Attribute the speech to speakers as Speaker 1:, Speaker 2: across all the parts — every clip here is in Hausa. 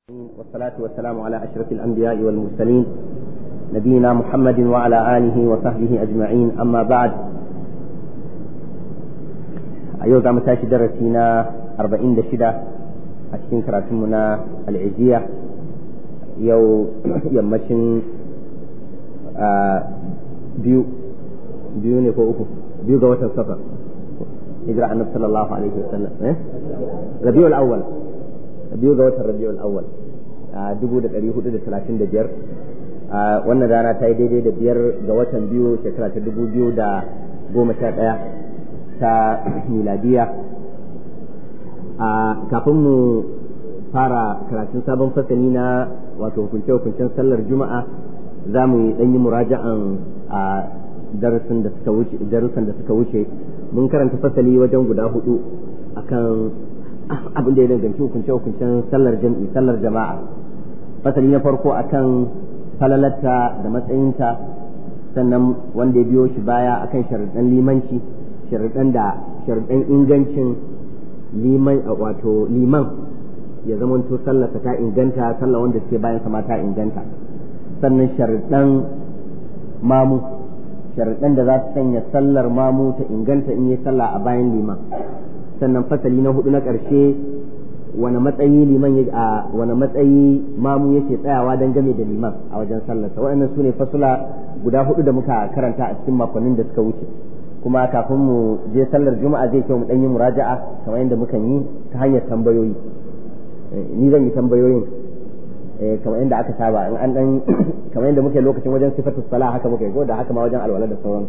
Speaker 1: والصلاة والسلام على أشرف الأنبياء والمرسلين نبينا محمد وعلى آله وصحبه أجمعين. أما بعد، أيوة متاشي درسينا 46 أشكين كراتمنا العزية يمشن biyu ne ko uku biyu ga watan safar hijira annabi sallallahu alaihi wasallam rabiul awwal biyu ga watan rabiul awwal 1435 wannan rana ta yi daidai da 5 ga watan biyu shekara ta 2011 ta miladiya. Kafin mu fara karatun sabon fasali na wato hukunce-hukuncen sallar juma'a za mu yi ɗanyi muraja'an darussan da suka wuce mun karanta fasali wajen guda 4 akan abin da ya danganci hukuncen sallar jam'i, sallar jama'a. Fasali na farko akan falalarta da matsayinta, sannan wanda ya biyo shi baya akan sharuɗan limanci, sharuɗan ingancin liman ya zamanto sallarsa ta inganta, sallar wanda suke bayan sama ta inganta. Sannan sharuɗan mamu, sharuɗan da za su sanya sallar mamu ta inganta in yi sallah a bayan liman. Sannan fasali na 4 na ƙarshe wani matsayi mamu yake tsayawa don game da liman a wajen sallarsa. waɗannan su ne fasula guda 4 da muka karanta a cikin makonnin da suka wuce, kuma kafin mu je sallar juma'a zai kyau mu ɗan yi muraja'a kamar yadda mukan yi ta hanyar tambayoyi. Ni zan yi tambayoyin kamar yadda aka saba, in an dan kamar yadda muke lokacin wajen sifatu salah haka muke go da haka ma wajen alwala da sauran.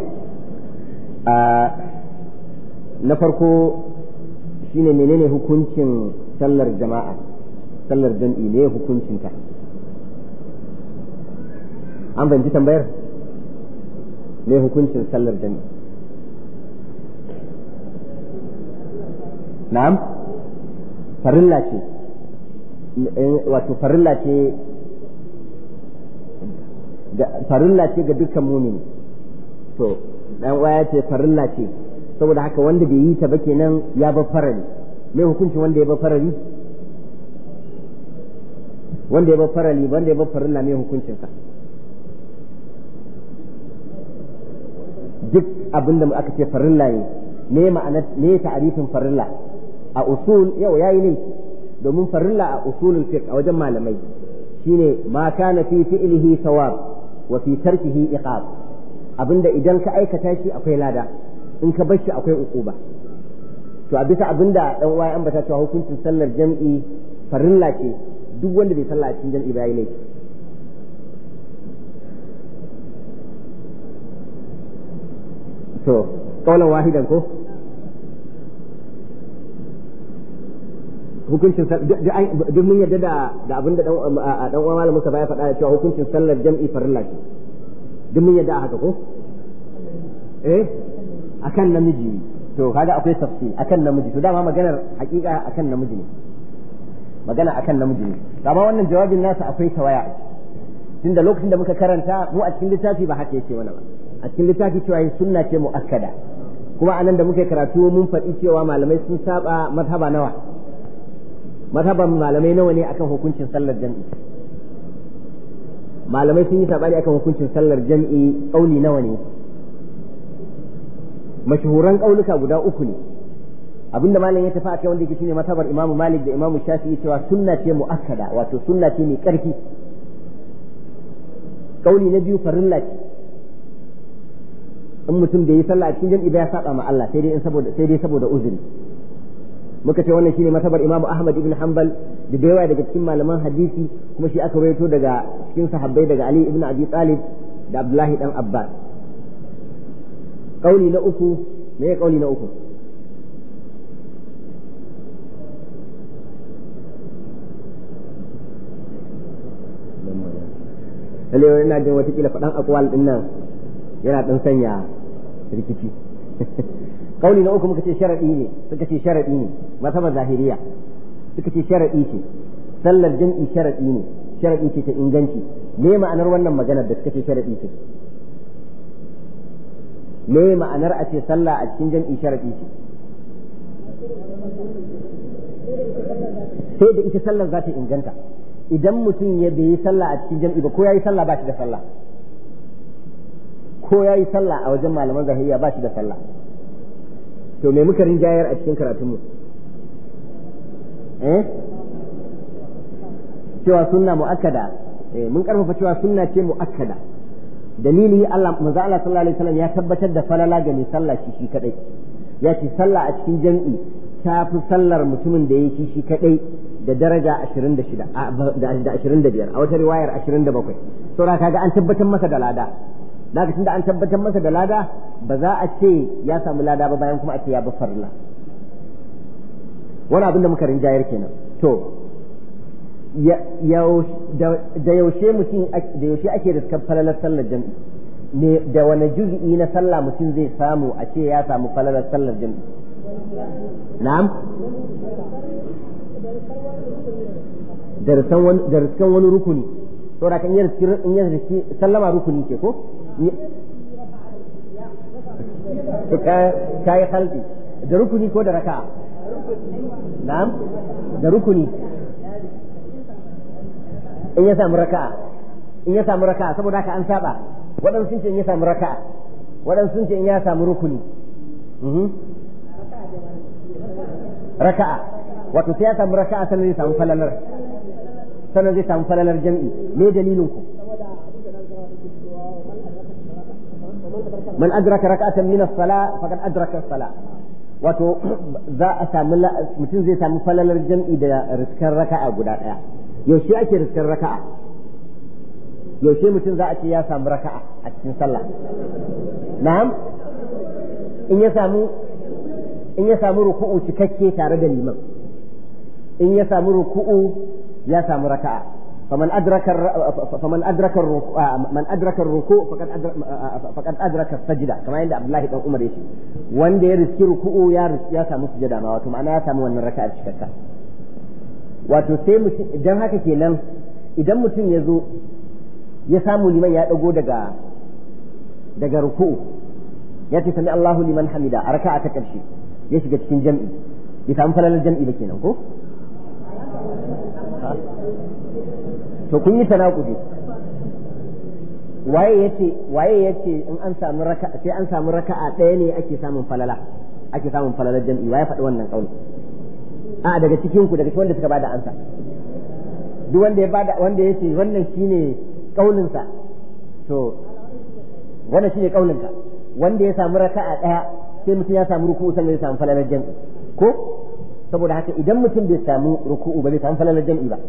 Speaker 1: Na farko shine menene hukuncin sallar jama'a, sallar jam'i ne hukuncin ta? An banji tambayar me hukuncin sallar jam'i? Na'am, farilla ce, wato farilla ce ga dukkan mumini. To dan waya ce farilla ce, saboda haka wanda bai yi ta ba kenan ya bar farali. Me hukuncin wanda ya bar farali? Wanda ya bar farali, wanda ya bar farilla me hukuncin sa? Duk abinda aka ce farilla ne, me ma'ana, me ta'arifin farilla a usul? Yau yayi ne, domin farilla a usulul fiqh a wajen malamai shine ma kana fi fi'lihi thawab wa fi tarkihi iqab. Abinda idan ka aikata shi akwai lada, in ka bar shi akwai uquba. To a bisa abinda dan uwa an bata cewa hukuncin sallar jam'i farilla ce, duk wanda bai salla a cikin jam'i ba yayi laifi. To kaulan wahidan ko hukuncin duk mun yarda da abin da dan uwa malamin Musa ya faɗa cewa hukuncin sallar jam'i farilla ce, duk mun yarda haka ko akan namiji. To kaga akwai tafsir akan namiji, to dama maganar hakika akan namiji ne, magana akan namiji ne. Amma wannan jawabin nasa akwai tawaya, tunda lokacin da muka karanta mu a cikin littafi ba haka yake mana ba. A cikin littafi cewa sunna ce muakkada, kuma anan da muke karatu mun faɗi cewa malamai sun saba mazhaba nawa, mazhaban malamai nawa ne akan hukuncin sallar jam'i. Malamai sun yi sabani akan hukuncin sallar jam'i, kauli nawa ne? Mashhuran kauluka guda 3 ne. Abinda malam ya tafi akai wanda yake shine mazhabar Imam Malik da Imam Shafi'i cewa sunna ce muakkada, wato sunna ce mai karfi. Kauli na biyu farilla ce, in mutum da yi sallah a cikin jam'i ba ya saba ma Allah sai dai saboda uzuri. Muka ce wannan shine masabar Imam Ahmad ibn Hanbal da yawa daga cikin malaman hadisi, kuma shi aka rawaito daga cikin sahabbai daga Ali ibn Abi Talib da Abdullahi dan Abbas. Kauli na 3, me ya kauli na 3? Lalle ina jin wata kila faɗan akwal din nan yana dan sanya rikici. Kauli na 3 muka ce sharadi ne, suka ce sharadi ne, mazhabar zahiriya suka ce sharadi ce, sallar jam'i sharadi ne, sharadi ce ta inganci. Me ma'anar wannan maganar da suka ce sharadi ce? Me ma'anar a ce sallah a cikin jam'i sharadi ce? sai da ita sallar za ta inganta. Idan mutum ya bai yi sallah a cikin jam'i ba ko ya yi sallah ba shi da sallah, ko ya yi sallah a wajen malaman zahiriya ba shi da sallah. To me muka rinjayar a cikin karatunmu? Cewa sunna mu'akkada, mun karfafa cewa sunna ce mu'akkada. Dalili Allah manzo Allah sallallahu alaihi wasallam ya tabbatar da falala ga mai sallah shi kadai. Ya ce sallah a cikin jam'i ta fi sallar mutumin da yake shi kadai da daraja 26 da 25 a wata riwayar 27. Saboda kaga an tabbatar masa da lada. Daga tunda an tabbatar masa da lada ba za a ce ya samu lada ba bayan kuma a ce ya bi farilla. Wani abin da muka rinjayar kenan. To da yaushe mutum da yaushe ake riskar falalar sallar jam'i ne, da wani juz'i na sallah mutum zai samu a ce ya samu falalar sallar jam'i? Na'am, da riskan wani rukuni. Saboda kan in riski sallama rukuni ke ko ka yi halki da rukuni ko da raka'a? Na'am, da rukuni. In ya samu raka'a saboda haka an saba. Waɗansu sun ce in ya samu raka'a, waɗansu sun ce in ya samu rukuni. Raka'a wato sai ya samu raka'a sannan zai samu falalar jam'i. Me dalilin ku? man adraka raka'atan min as-salah faqad adraka as-salah. Wato za a samu mutum zai samu falalar jam'i da riskar raka'a guda ɗaya. Yaushe ake riskar raka'a? Yaushe mutum za a ce ya samu raka'a a cikin sallah? Na'am, in ya samu ruku'u cikakke tare da liman. In ya samu ruku'u ya samu raka'a. فمن أدرك الركوع فقد أدرك السجدة كما عند عبد الله بن عمر يشي wanda ya riski ruku'u ya samu sujada ma wato ma'ana ya samu wannan raka'a cikakka. Wato sai mutum idan haka kenan idan mutum ya zo ya samu liman ya dago daga ruku'u ya ce sami Allahu liman hamida a raka'a ta karshe ya shiga cikin jam'i ya samu falalar jam'i da kenan ko to kun yi tanakudi. Waye yace in an samu raka'a sai an samu raka'a ɗaya ne ake samun falalar jam'i? Waye faɗi wannan kauli? A daga cikin ku, daga cikin wanda suka bada ansa, duk wanda yace wannan shine kaulin sa, to wannan shine kaulin ka, wanda ya samu raka'a ɗaya sai mutum ya samu ruku'u sannan ya samu falalar jam'i ko? Saboda haka idan mutum bai samu ruku'u ba bai samu falalar jam'i ba,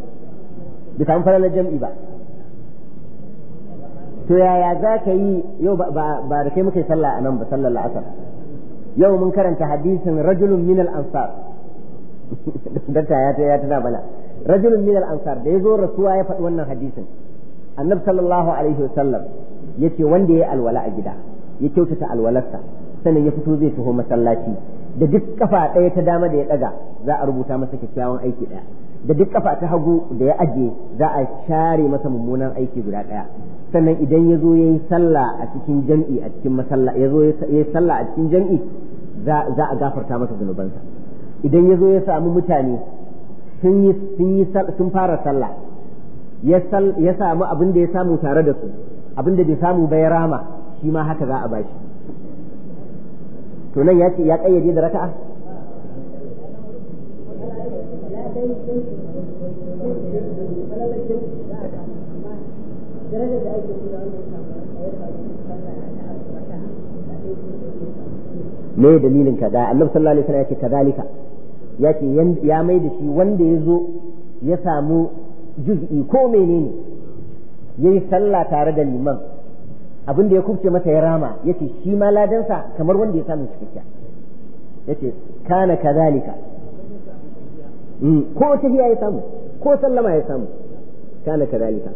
Speaker 1: to yaya za ka yi yau ba da kai muka yi sallah a nan ba, sallar la'asar yau mun karanta hadisin rajulun min al-ansar dakta ya tana bana rajulun min al-ansar da ya zo rasuwa ya faɗi wannan hadisin. Annabi sallallahu alaihi wasallam yace wanda ya alwala a gida ya kyautata alwalarsa sannan ya fito zai taho masallaci da duk kafa ɗaya ta dama da ya ɗaga za a rubuta masa kyakkyawan aiki ɗaya, da duk kafa ta hagu da ya aje za a share masa mummunan aiki guda ɗaya. Sannan idan ya zo ya yi sallah a cikin jam'i a cikin masalla ya zo ya yi sallah a cikin jam'i za a gafarta masa zunubansa. Idan ya zo ya samu mutane sun fara sallah ya samu abin da ya samu tare da su, abin da bai samu bai rama, shi ma haka za a bashi. To nan ya ce ya kayyade da raka'a? Me dalilin ka da Annabi sallallahu alaihi wasallam ya ce kadalika, ya ce ya mai da shi wanda ya zo ya samu juz'i ko menene yayi sallah tare da liman, abin da ya kubce masa ya rama, yace shi ma ladansa kamar wanda ya samu cikakkiya. Yace kana kadalika, ko tahiya ya samu ko sallama ya samu kana kadalika.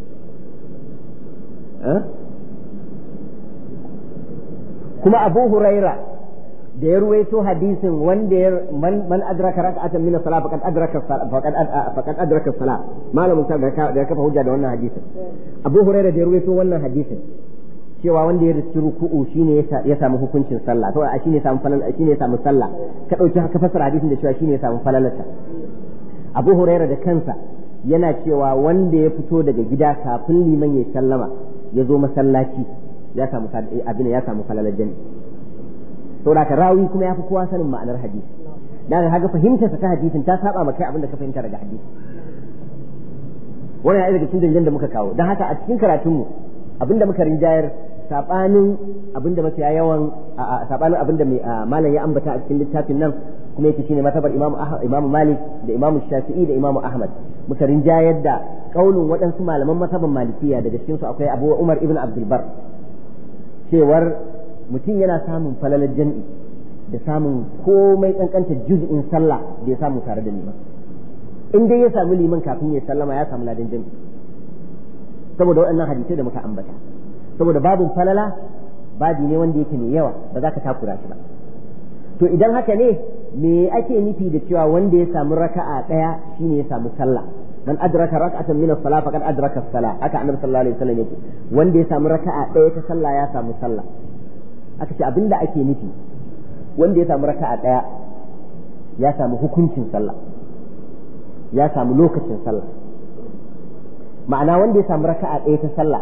Speaker 1: Kuma Abu Huraira da ya ruwaito hadisin wanda man adraka rak'atan min as-salat faqad adraka as-salat, malamin sa da ya kafa hujja da wannan hadisin. Abu Huraira da ya ruwaito wannan hadisin cewa wanda ya riski ruku'u shine ya samu hukuncin sallah, to shine ya samu falal, shine ya samu sallah, ka dauki ka fasara hadisin da cewa shine ya samu falalarta. Abu Huraira da kansa yana cewa wanda ya fito daga gida kafin liman ya sallama ya zo masallaci ya samu abin ya samu falalar jami'i. Saboda ka rawi kuma ya fi kowa sanin ma'anar hadisi. Dan haka fahimtar sa ta hadisin ta saba maka abin da ka fahimta daga hadisi. Wannan ya daga cikin dalilan da muka kawo. Dan haka a cikin karatunmu abinda muka rinjayar sabanin abinda mafiya yawan sabanin abinda malam ya ambata a cikin littafin nan kuma yake shine matabar Imam Malik da Imam Shafi'i da Imam Ahmad. Muka rinjayar da kaulin waɗansu malaman mataban Malikiya daga cikin su akwai Abu Umar ibn Abdul Bar cewar mutum yana samun falalar jami'i da samun komai kankanta juz'in sallah da ya samu tare da liman. In dai ya samu liman kafin ya sallama ya samu ladan jami'i saboda waɗannan hadisai da muka ambata. Saboda babun falala babi ne wanda yake mai yawa ba za ka takura shi ba. To idan haka ne me ake nufi da cewa wanda ya samu raka'a daya shine ya samu sallah? Man adraka rak'atan min as-salah faqad adraka as-salah. Haka Annabi sallallahu alaihi wasallam yake. Wanda ya samu raka'a daya ta sallah ya samu sallah. Aka ce abinda ake nufi wanda ya samu raka'a daya ya samu hukuncin sallah. Ya samu lokacin sallah. Ma'ana wanda ya samu raka'a daya ta sallah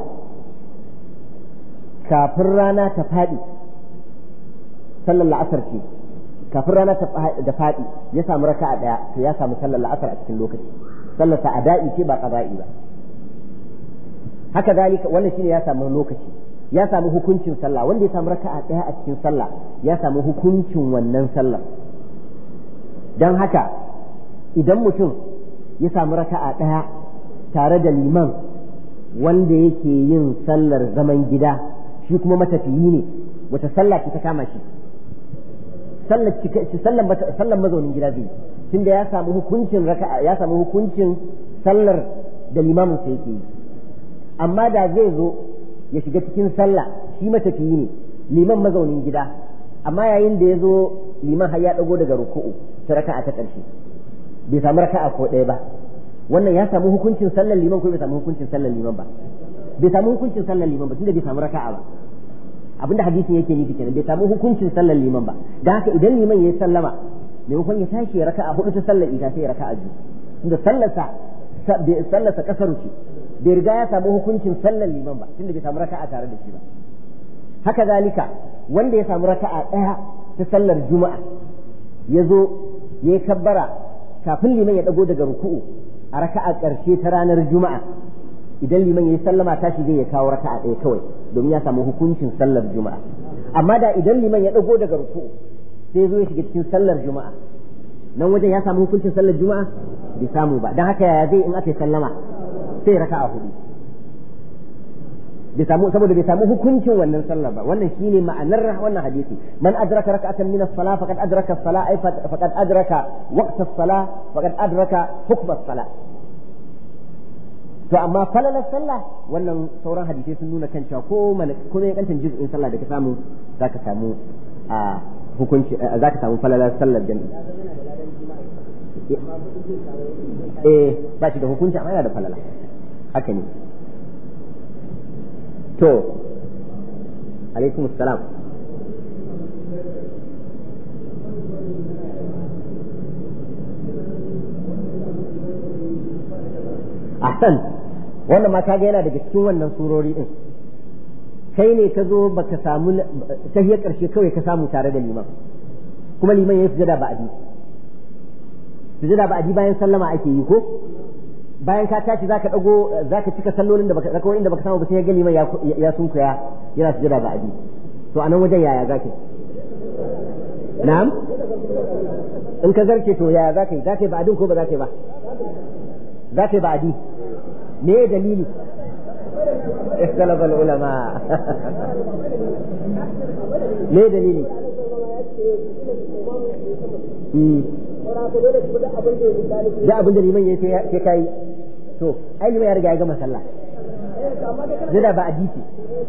Speaker 1: kafin rana ta faɗi sallar la'asar ce kafin rana ta faɗi ya samu raka'a ɗaya to ya samu sallar la'asar a cikin lokaci sallar ta ada'i ce ba qada'i ba. Haka zalika wannan shine ya samu lokaci ya samu hukuncin sallah wanda ya samu raka'a ɗaya a cikin sallah ya samu hukuncin wannan sallar. Dan haka idan mutum ya samu raka'a ɗaya tare da liman wanda yake yin sallar zaman gida shi kuma matafiyi ne wata sallah ce ta kama shi sallar mazaunin gida zai tunda ya samu hukuncin raka'a ya samu hukuncin sallar da limamin sa yake yi. Amma da zai zo ya shiga cikin sallah shi matafiyi ne liman mazaunin gida amma yayin da ya zo liman har ya dago daga ruku'u ta raka'a ta ƙarshe bai samu raka'a ko ɗaya ba wannan ya samu hukuncin sallar liman ko bai samu hukuncin sallar liman ba? Bai samu hukuncin sallar liman ba tunda bai samu raka'a ba. Abinda hadisin yake nufi kenan bai samu hukuncin sallar liman ba. Dan haka idan liman yayi sallama maimakon ya tashi ya raka'a hudu ta sallar isha sai ya raka'a biyu tunda sallarsa kasaru ce bai riga ya samu hukuncin sallar liman ba tunda bai samu raka'a tare da shi ba. Haka zalika wanda ya samu raka'a daya ta sallar juma'a ya zo ya kabbara kafin liman ya dago daga ruku'u a raka'a ƙarshe ta ranar juma'a idan liman ya yi sallama tashi zai ya kawo raka'a ɗaya kawai domin ya samu hukuncin sallar juma'a. Amma da idan liman ya ɗago daga ruku sai zo ya shiga cikin sallar juma'a nan wajen ya samu hukuncin sallar juma'a bai samu ba. Dan haka yaya zai in aka yi sallama sai raka'a hudu saboda bai samu hukuncin wannan sallar ba. Wannan shine ma'anar wannan hadisi man adraka rak'atan min as-salah faqad adraka as-salah ay faqad adraka waqt as-salah faqad adraka hukm as-salah. To amma falalar sallah wannan sauran hadisai sun nuna kan cewa ko ne kantin juz'in sallah da ka samu zaka samu hukunci zaka samu falalar sallar jami'i. Ba shi da hukunci amma yana da falala haka ne. To alaikum assalam. Ahsan wannan ma kaga yana daga cikin wannan surori din. Kai ne ka zo baka samu tahiyar karshe kawai ka samu tare da liman kuma liman ya sujada ba'di. Sujada ba'di bayan sallama ake yi ko bayan ka tashi zaka dago zaka cika sallolin da baka inda baka samu ba sai ga liman ya sunkuya yana sujada ba'di. To anan wajen yaya zaka na'am in ka zarce to yaya zaka yi ba'din ko ba zaka yi ba zaka yi ba'di me dalili ikhtalafa ulama me dalili da abin da liman ya ce kai to ai liman ya riga ya gama sallah zai ba a dike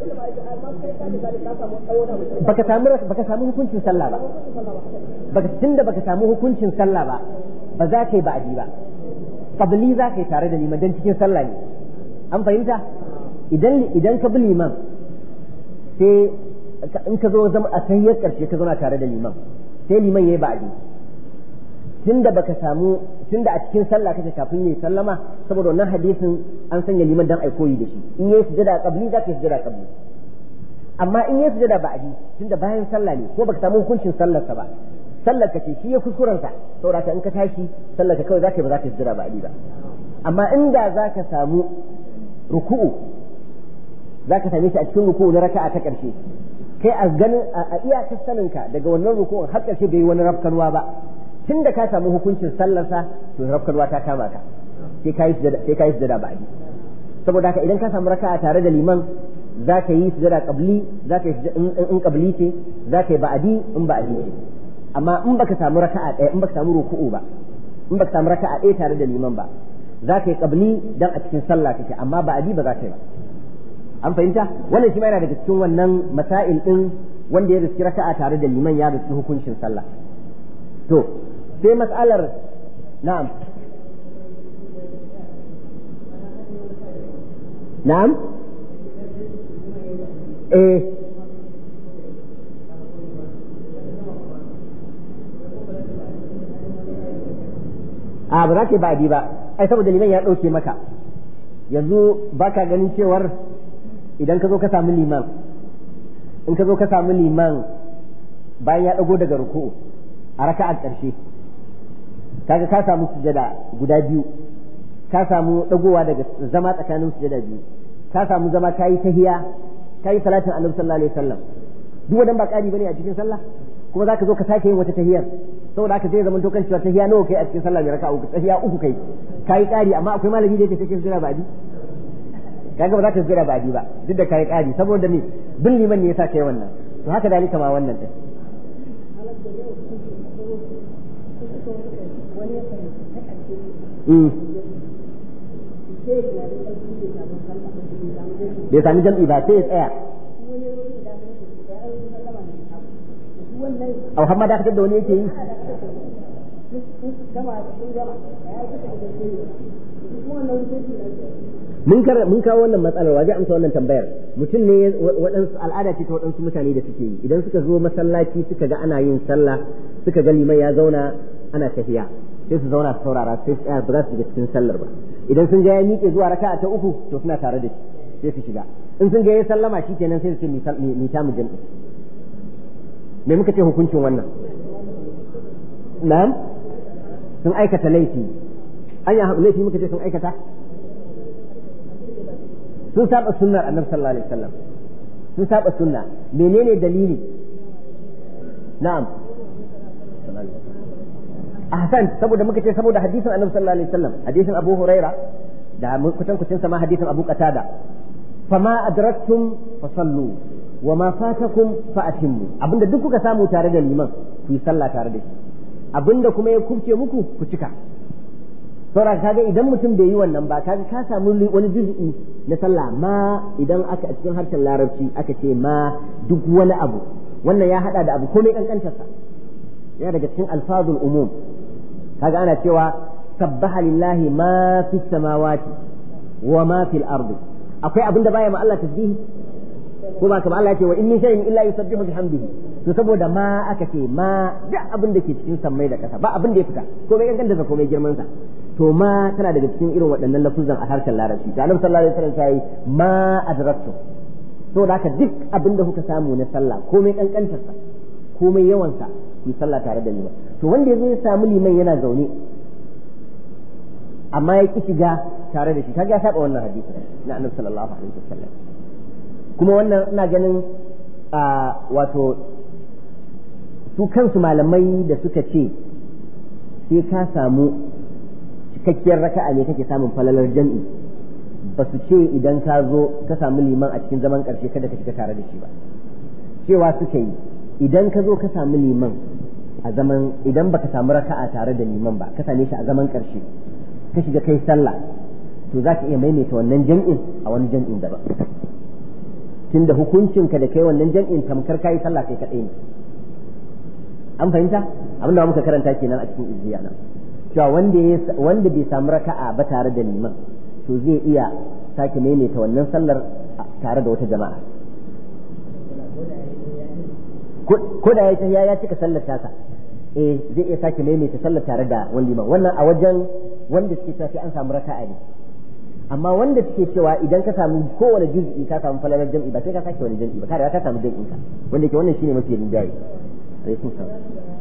Speaker 1: baka samu hukuncin sallah ba baka samu hukuncin sallah ba za ka yi ba'adi ba qabli za ka yi tare da liman dan cikin sallah ne an fahimta idan ka bi liman sai in ka zo zama a tahiyyar karshe ka zauna tare da liman sai liman yayi ba'adi tunda baka samu tunda a cikin sallah kake kafin yayi sallama saboda wannan hadisin an sanya liman dan ai koyi da shi in yayi sujada qabli zaka yi sujada qabli amma in yayi sujada ba'di tunda bayan sallah ne ko baka samu hukuncin sallar sa ba sallar ka ce shi ya kuskuren sa saboda in ka tashi sallar ka kawai zaka yi ba zaka yi sujada ba'di ba amma inda zaka samu ruku'u zaka same shi a cikin ruku'u na raka'a ta karshe kai a ganin a iyakar saninka daga wannan ruku'un har karshe bai yi wani rafkanwa ba tun da ka samu hukuncin sallarsa to rafkarwa ta kama ka sai ka yi sujada ba'di saboda haka idan ka samu raka'a tare da liman za ka yi sujada qabli za ka yi in qabli ce za ka yi ba'di in ba'di ce amma in baka samu raka'a ɗaya in baka samu ruku'u ba in baka samu raka'a ɗaya tare da liman ba za ka yi qabli dan a cikin sallah kake amma ba'di ba za ka yi ba an fahimta wannan shi ma yana daga cikin wannan masail din wanda ya riski raka'a tare da liman ya riski hukuncin sallah to sai mas'alar na'am na'am ba za ka yi ba'adi ba ai saboda liman ya ɗauke maka yanzu baka ganin cewar idan ka zo ka samu liman in ka zo ka samu liman bayan ya ɗago daga ruku'u a raka'ar ƙarshe kaga ka samu sujada guda biyu ka samu ɗagowa daga zama tsakanin sujada biyu ka samu zama kayi tahiya kayi salatin annabi sallallahu alaihi wasallam duk wadan ba ƙari bane a cikin sallah kuma zaka zo ka sake yin wata tahiyar saboda haka zai zama to kan cewa tahiya nawa kai a cikin sallah mai raka'a uku tahiya uku kai ƙari amma akwai malami da yake take sujada ba'di kaga ba za ka sujada ba'di ba duk da kai ƙari saboda me bin liman ne yasa kai wannan to haka dalika ma wannan din bai sami jam'i ba sai ya tsaya au hamma da da wani yake yi mun kawo wannan matsalar waje amsa wannan tambayar mutum ne waɗansu al'ada ce ta waɗansu mutane da suke yi idan suka zo masallaci suka ga ana yin sallah suka ga liman ya zauna ana tafiya sai su zauna su saurara sai su tsaya ba za su shiga cikin sallar ba idan sun ga ya miƙe zuwa raka'a ta uku to suna tare da shi sai su shiga in sun ga ya sallama shi kenan sai su ce mi ta mu jami'i me muka ce hukuncin wannan na'am sun aikata laifi an ya laifi muka ce sun aikata sun saba sunnar annabi sallallahu alaihi wasallam sun saba sunna menene dalili na'am ahsan saboda muka ce saboda hadisin annabi sallallahu alaihi wasallam hadisin Abu Huraira da kucin sama hadisin Abu Qatada fama adraktum fasallu wama fatakum fa'atimmu abinda duk kuka samu tare da liman ku yi sallah tare da shi abinda kuma ya kubce muku ku cika saboda kaga idan mutum bai yi wannan ba kaga ka samu wani juz'i na sallah ma idan aka a cikin harshen larabci aka ce ma duk wani abu wannan ya hada da abu komai kankantarsa yana daga cikin alfazul umum kaga ana cewa sabbaha lillahi ma fi samawati wa ma fil ardi akwai abinda baya ma Allah tasbihi ko ba kamar Allah ya ce wa in min shay'in illa yusabbihu bihamdihi to saboda ma aka ce ma duk abin da ke cikin sammai da kasa ba abin da ya fita ko mai ganganta sa ko mai girman sa to ma tana daga cikin irin waɗannan lafuzan a harshen larabci da Annabi sallallahu alaihi wasallam sai ma adraktu to da haka duk abin da kuka samu na sallah ko mai kankantar sa ko mai yawan sa ku yi sallah tare da liman to wanda yazo ya samu liman yana zaune amma ya ki shiga tare da shi kaga ya saba wannan hadisi na Annabi sallallahu alaihi wasallam kuma wannan ina ganin wato su kansu malamai da suka ce sai ka samu cikakkiyar raka'a ne kake samun falalar jam'i ba su ce idan ka zo ka samu liman a cikin zaman karshe kada ka shiga tare da shi ba cewa suka yi idan ka zo ka samu liman a zaman idan baka samu raka'a tare da liman ba ka same shi a zaman karshe ka shiga kai sallah to za ka iya maimaita wannan jam'in a wani jam'in daban tunda hukuncinka da kai wannan jam'in tamkar kai sallah kai kadai ne an fahimta abin da muka karanta kenan a cikin izziya nan cewa wanda bai samu raka'a ba tare da liman to zai iya sake maimaita wannan sallar tare da wata jama'a ko da ya cika sallar tasa zai iya sake maimaita sallar tare da wani liman wannan a wajen wanda suke cewa sai an samu raka'a ne amma wanda suke cewa idan ka samu kowane juz'i ka samu falalar jam'i ba sai ka sake wani jam'i ba ka riga ka samu jam'in ka wanda ke wannan shine mafi rinjaye alaikum salam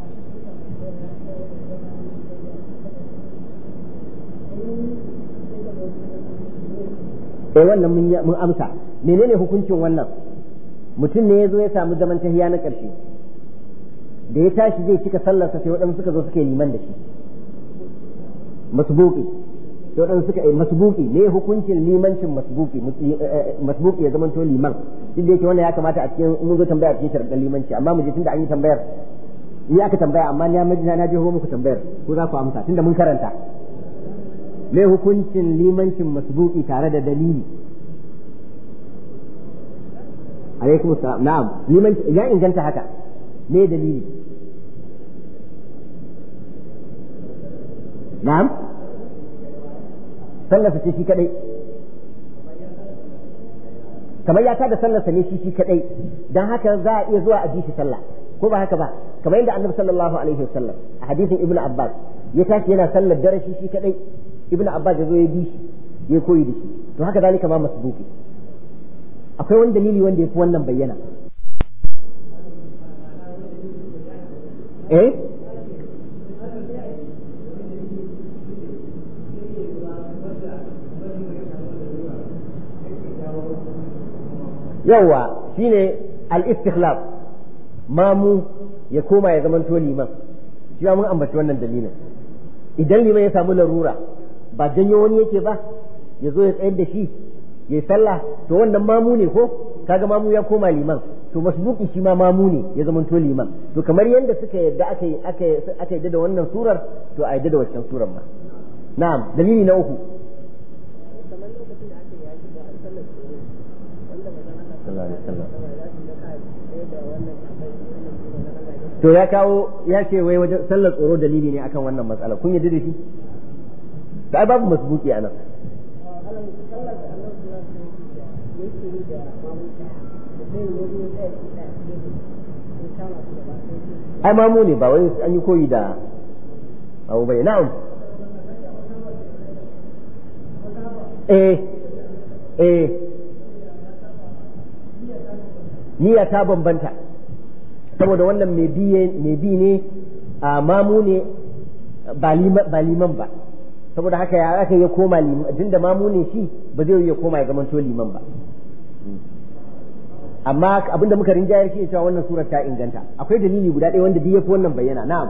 Speaker 1: wannan mun amsa menene hukuncin wannan mutum ne ya zo ya samu zaman tahiya na ƙarshe da ya tashi zai cika sallarsa sai waɗansu suka zo suka yi liman da shi masbuki sai waɗansu suka yi masbuki ne hukuncin limancin masbuki ya zama to liman duk da yake wannan ya kamata a cikin mun zo tambaya a cikin sharaɗin limanci amma mu je tunda an yi tambayar ni aka tambaya amma na je muku tambayar ko za ku amsa tunda mun karanta me hukuncin limancin masbuki tare da dalili alaikum assalam na'am limanci ya inganta haka me dalili na'am sallarsa ce shi kadai kamar ya tada sallarsa ne shi kadai dan haka za a iya zuwa a ji shi sallah ko ba haka ba kamar yadda annabi sallallahu alaihi wasallam a hadisin ibnu abbas ya tashi yana sallar dare shi kadai ibn abbas ya zo ya bi shi ya koyi da shi to haka zalika ma masbuki akwai wani dalili wanda yafi wannan bayyana yawa shine al-istikhlaf mamu ya koma ya zamanto liman shi mun ambaci wannan dalilin idan liman ya samu larura ba janyo wani yake ba ya zo ya tsayar da shi ya yi sallah to wannan mamu ne ko kaga mamu ya koma liman to masbuki shi ma mamu ne ya zama to liman to kamar yadda suka yadda aka yadda da wannan surar to a yadda da wancan surar ma na'am dalili na uku to ya kawo ya ce wai wajen sallar tsoro dalili ne akan wannan matsala kun yadda da shi da babu masbuki anan ai mamu ne ba wai an yi koyi da abu bai na'am niyya ta bambanta saboda wannan mai bi ne a mamu ne ba liman ba saboda haka ya aka ya koma liman tunda mamu ne shi ba zai ya koma ya zamanto liman ba amma abinda muka rinjayar shi cewa wannan surar ta inganta akwai dalili guda ɗaya wanda duk yafi wannan bayyana na'am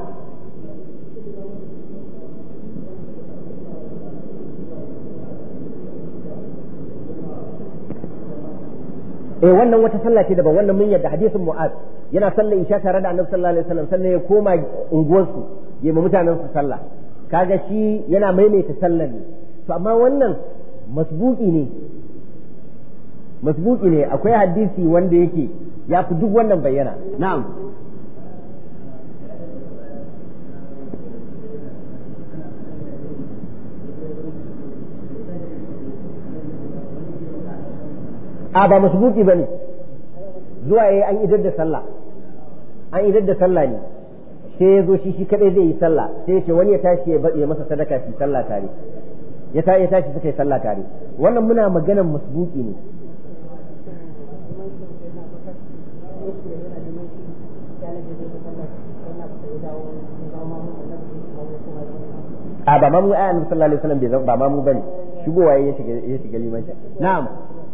Speaker 1: wannan wata sallah ce daban wannan mun yadda hadisin Mu'az yana sallar isha tare da Annabi sallallahu alaihi wasallam sannan ya koma unguwarsu ya ma mutanen su sallah kaga shi yana maimaita sallar ne to amma wannan masbuki ne akwai hadisi wanda yake ya fi duk wannan bayyana na'am ba masbuki bane zuwa yayi an idar da sallah ne sai ya zo shi kadai zai yi sallah sai ya ce wani ya tashi ya masa sadaka shi sallah tare ya tashi suka yi sallah tare wannan muna maganar masbuki ne ba mamu ayyan sallallahu alaihi wasallam ba mamu bane shigowa ya shiga limanci na'am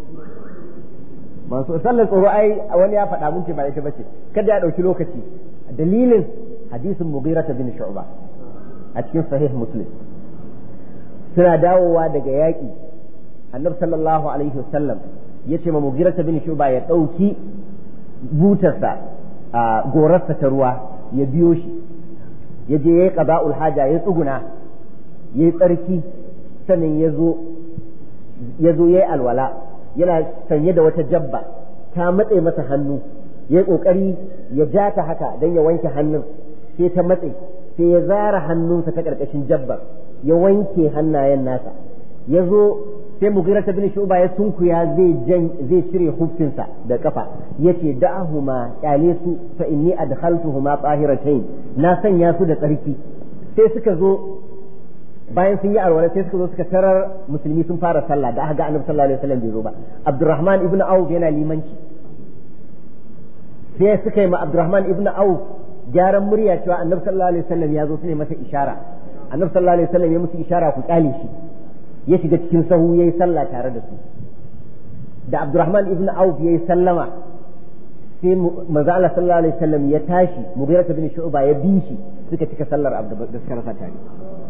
Speaker 1: masu sallar tsoro ai wani ya faɗa mun ce ba ita bace kada ya ɗauki lokaci dalilin hadisin Mughira bin Shu'ba a cikin sahih Muslim suna dawowa daga yaƙi annabi sallallahu alaihi wasallam ya ce ma Mughira bin Shu'ba ya ɗauki butarsa a gorarsa ta ruwa ya biyo shi ya je yayi qada'ul haja ya tsuguna yayi tsarki sannan ya zo yayi alwala yana sanye da wata jabba ta matse masa hannu ya yi ƙoƙari ya ja ta haka don ya wanke hannun sai ta matse sai ya zara hannunsa ta ƙarƙashin jabbar ya wanke hannayen nasa ya zo sai Mughira bin Shu'ba ya sunkuya zai cire hufinsa da kafa yace da'ahuma kyale su fa inni adkhaltuhuma tahiratayn na sanya su da tsarki sai suka zo bayan sun yi alwala sai suka zo suka tarar musulmi sun fara sallah da aka ga Annabi sallallahu alaihi wasallam bai zo ba Abdurrahman ibn Auf yana limanci sai suka yi ma Abdurrahman ibn Auf gyaran murya cewa Annabi sallallahu alaihi wasallam ya zo su ne masa ishara Annabi sallallahu alaihi wasallam ya musu ishara ku kyale shi ya shiga cikin sahu yayi sallah tare da su da Abdurrahman ibn Auf yayi sallama sai manzo Allah sallallahu alaihi wasallam ya tashi Mughira bin Shu'ba ya bi shi suka cika sallar da suka rasa tare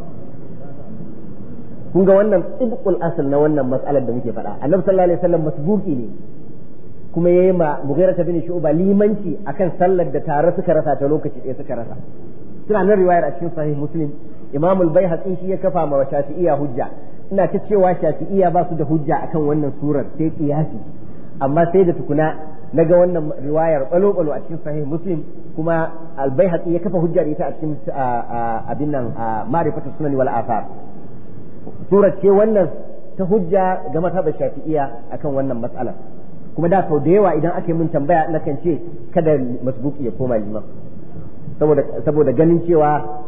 Speaker 1: kun ga wannan ibqul asl na wannan mas'alar da muke faɗa Annabi sallallahu alaihi wasallam masbuki ne kuma yayi ma Mughira bin Shu'ba limanci akan sallar da tare suka rasa ta lokaci ɗaya suka rasa suna nan riwayar a cikin sahih Muslim Imam al-Baihaqi shi ya kafa ma Shafi'iyya hujja ina ta cewa Shafi'iyya ba su da hujja akan wannan surar sai qiyasi amma sai da tukuna naga wannan riwayar balo a cikin sahih Muslim kuma al-Baihaqi ya kafa hujja da ita a cikin abin nan ma'rifatu sunan wal athar surar ce wannan ta hujja ga mazhabar Shafi'iyya akan wannan mas'ala kuma da sau da yawa idan ake mun tambaya na kan ce kada masbuki ya koma liman saboda ganin cewa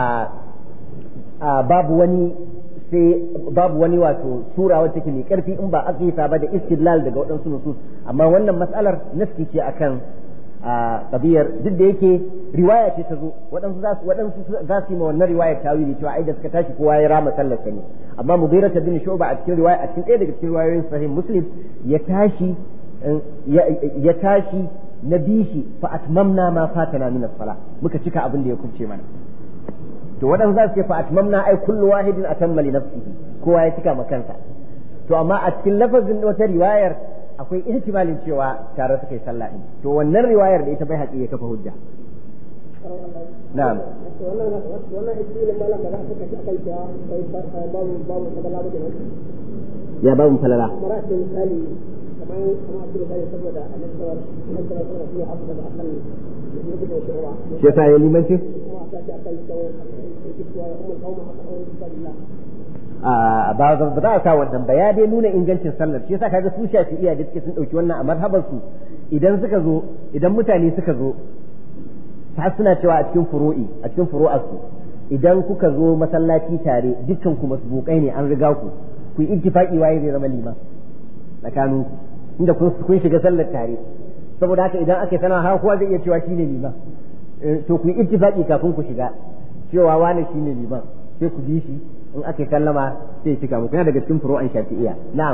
Speaker 1: babu wani wato sura wacce take mai karfi in ba aqisa ba da istidlal daga waɗansu nusus amma wannan mas'alar naski ce akan qadiyar duk da yake riwaya ce ta zo waɗansu za su yi ma wannan riwayar tawili cewa ai da suka tashi kowa ya rama sallar ne amma Mughira bin Shu'ba a cikin riwaya a cikin ɗaya daga cikin riwayoyin sahih Muslim ya tashi na bishi fa atmamna ma fatana min as-salah muka cika abin da ya kubce mana to waɗansu za su ce fa atmamna ai kullu wahidin atamma li nafsihi kowa ya cika makansa to amma a cikin lafazin wata riwayar akwai ihtimalin cewa tare suka yi sallah din to wannan riwayar da ita bai haƙi ya kafa hujja na'am ya babu falala shi yasa ya limanci ba za a sa wannan ba ya dai nuna ingancin sallar shi yasa kaga su Shafi'iyya da suke sun dauki wannan a mazhabar su idan mutane suka zo ta suna cewa a cikin furu'ar su idan kuka zo masallaci tare dukkan ku masbukai ne an riga ku ku yi ittifaqi waye zai zama liman tsakanin inda kun shiga sallar tare saboda haka idan aka sana har kowa zai iya cewa shine liman to ku yi ittifaqi kafin ku shiga cewa wani shine liman sai ku bi shi in aka kallama sai cika muku yana daga cikin furu'an Shafi'iyya na'am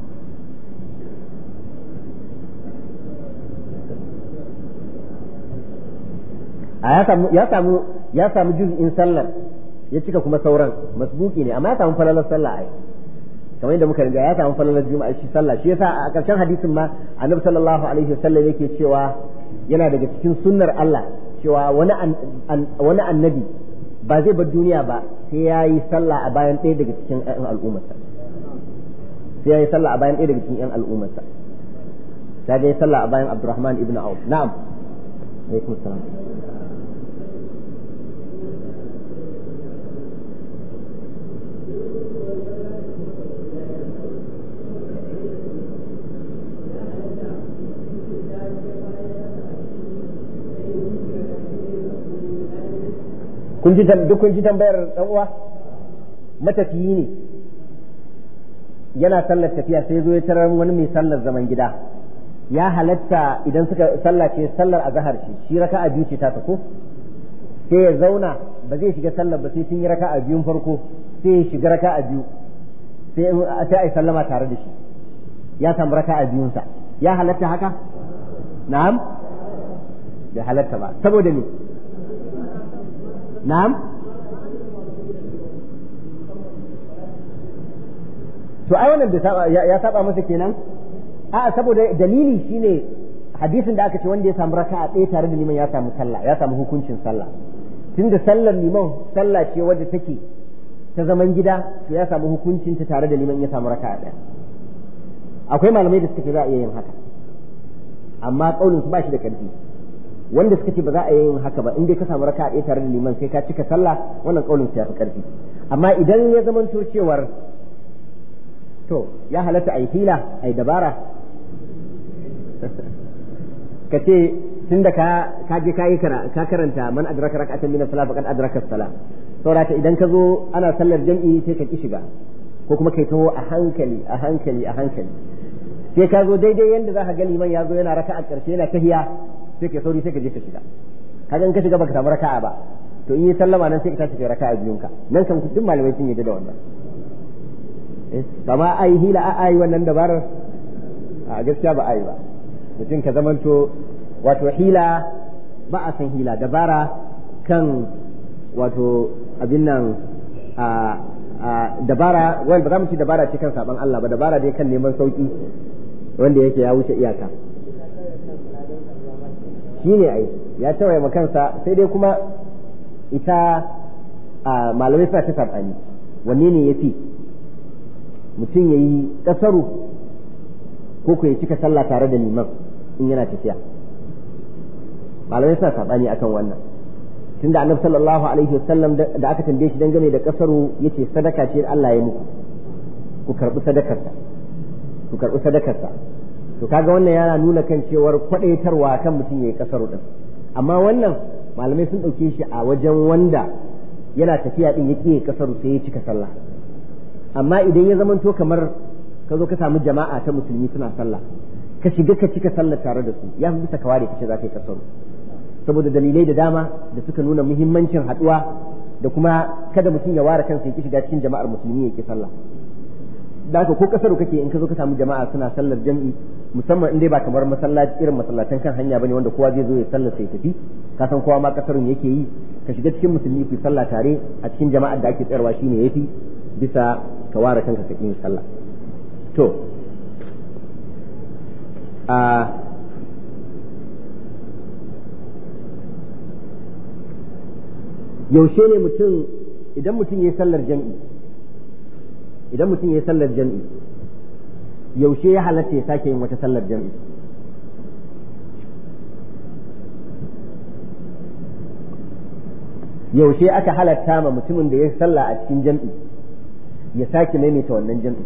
Speaker 1: ya samu juz'in sallar ya cika kuma sauran masbuki ne amma ya samu falalar sallah ai kamar yadda muka riga ya samu falalar juma'a shi sallah shi yasa a ƙarshen hadisin ma annabi sallallahu alaihi wasallam yake cewa yana daga cikin sunnar Allah cewa wani annabi ba zai bar duniya ba sai ya yi sallah a bayan ɗaya daga cikin ƴan al'ummarsa sai ya yi sallah a bayan ɗaya daga cikin ƴan al'ummarsa ta ga yi sallah a bayan Abdurrahman ibn Auf na'am alaikum salam duk kun ji tambayar dan uwa matafiyi ne yana sallar tafiya sai zo ya tarar wani mai sallar zaman gida ya halatta idan suka sallace sallar azhar shi raka'a biyu ce ta ko sai ya zauna ba zai shiga sallar ba sai sun yi raka'a biyun farko sai ya shiga raka'a biyu sai ai sallama tare da shi ya samu raka'a biyun sa ya halatta haka na'am bai halatta ba saboda ne na'am to ai wannan ya saba masa kenan a saboda dalili shine hadisin da aka ce wanda ya samu raka'a ɗaya tare da liman ya samu sallah ya samu hukuncin sallah tunda sallar liman sallah ce wadda take ta zaman gida to ya samu hukuncin ta tare da liman ya samu raka'a ɗaya akwai malamai da suka ce za a iya yin haka amma kaulin su ba shi da karfi wanda suka ce ba za a yin haka ba in dai ka samu raka'a ɗaya tare da liman sai ka cika sallah wannan kaulin su ya fi karfi amma idan ya zamanto cewar to ya halatta ai hila ai dabara ka ce tunda ka je ka karanta man adraka rak'atan min as-salat faqad adraka as-salat saboda idan ka zo ana sallar jam'i sai ka ki shiga ko kuma kai taho a hankali sai ka zo daidai yanda za ka ga liman ya zo yana raka'a karshe yana tahiya sai ka sauri sai ka je ka shiga kaga in ka shiga baka samu raka'a ba to in yi sallama nan sai ka tashi kai raka'a biyun ka nan kan duk malamai sun yi da wannan ba ma ai hila ai wannan dabarar a gaskiya ba ai ba mutum ka zamanto wato hila ba a san hila dabara kan wato abin nan dabara wani ba za mu ci dabara ce kan saban Allah ba dabara dai kan neman sauki wanda yake ya wuce iyaka shi ne ai ya tawaye makansa sai dai kuma ita malamai suna ta sabani wanne ne ya fi mutum ya yi ƙasaru ko ku ya cika sallah tare da liman in yana tafiya malamai suna sabani akan wannan tunda annabi sallallahu alaihi wasallam da aka tambaye shi dangane da kasaru yace sadaka ce Allah ya muku ku karbi sadakarsa to kaga wannan yana nuna kan cewar kwadaitarwa kan mutum yayi kasaru din amma wannan malamai sun dauke shi a wajen wanda yana tafiya din yake kasaru sai ya cika sallah amma idan ya zamanto kamar ka zo ka samu jama'a ta musulmi suna sallah ka shiga ka cika sallah tare da su ya fi bisa ka ware kace za ka yi kasaru saboda dalilai da dama da suka nuna muhimmancin haduwa da kuma kada mutum ya ware kansa yake shiga cikin jama'ar musulmi yake sallah da haka ko kasaru kake in ka zo ka samu jama'a suna sallar jam'i musamman in dai ba kamar masallaci irin masallacin kan hanya bane wanda kowa zai zo ya sallar sai tafi ka san kowa ma kasarun yake yi ka shiga cikin musulmi ku sallah tare a cikin jama'ar da ake tsayarwa shine yafi bisa ka ware kanka ka yin sallah to yaushe ne mutum idan mutum ya yi sallar jam'i yaushe ya halatta ya sake yin wata sallar jam'i yaushe aka halatta ma mutumin da ya yi sallah a cikin jam'i ya sake maimaita wannan jam'i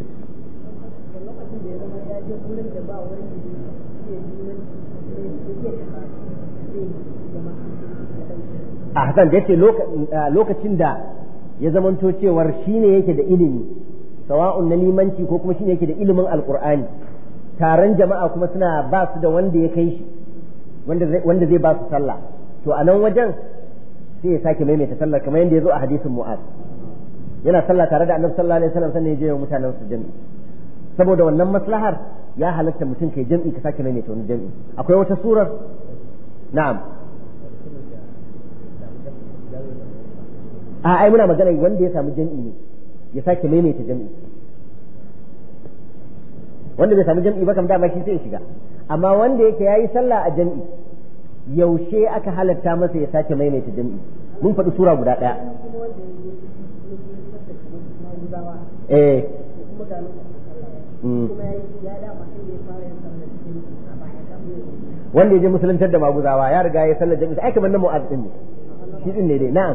Speaker 1: a hasan da yace lokacin da ya zamanto cewar shine yake da ilimi sawa'un na limanci ko kuma shine yake da ilimin alqur'ani taron jama'a kuma suna ba su da wanda ya kai shi wanda zai ba su sallah to a nan wajen sai ya sake maimaita sallar kamar yadda ya zo a hadisin mu'az yana sallah tare da annabi sallallahu alaihi wasallam sannan ya je wa mutanen su jami'i saboda wannan maslahar ya halatta mutum kai jami'i ka sake maimaita wani jami'i akwai wata surar na'am ai muna magana wanda ya samu jami'i ne ya sake maimaita jami'i wanda bai samu jami'i ba kam dama shi sai ya shiga amma wanda yake yayi sallah a jami'i yaushe aka halatta masa ya sake maimaita jami'i mun faɗi sura guda ɗaya wanda ya je musuluntar da maguzawa ya riga ya sallar jami'i ai kamar na mu'az din ne shi din ne dai na'am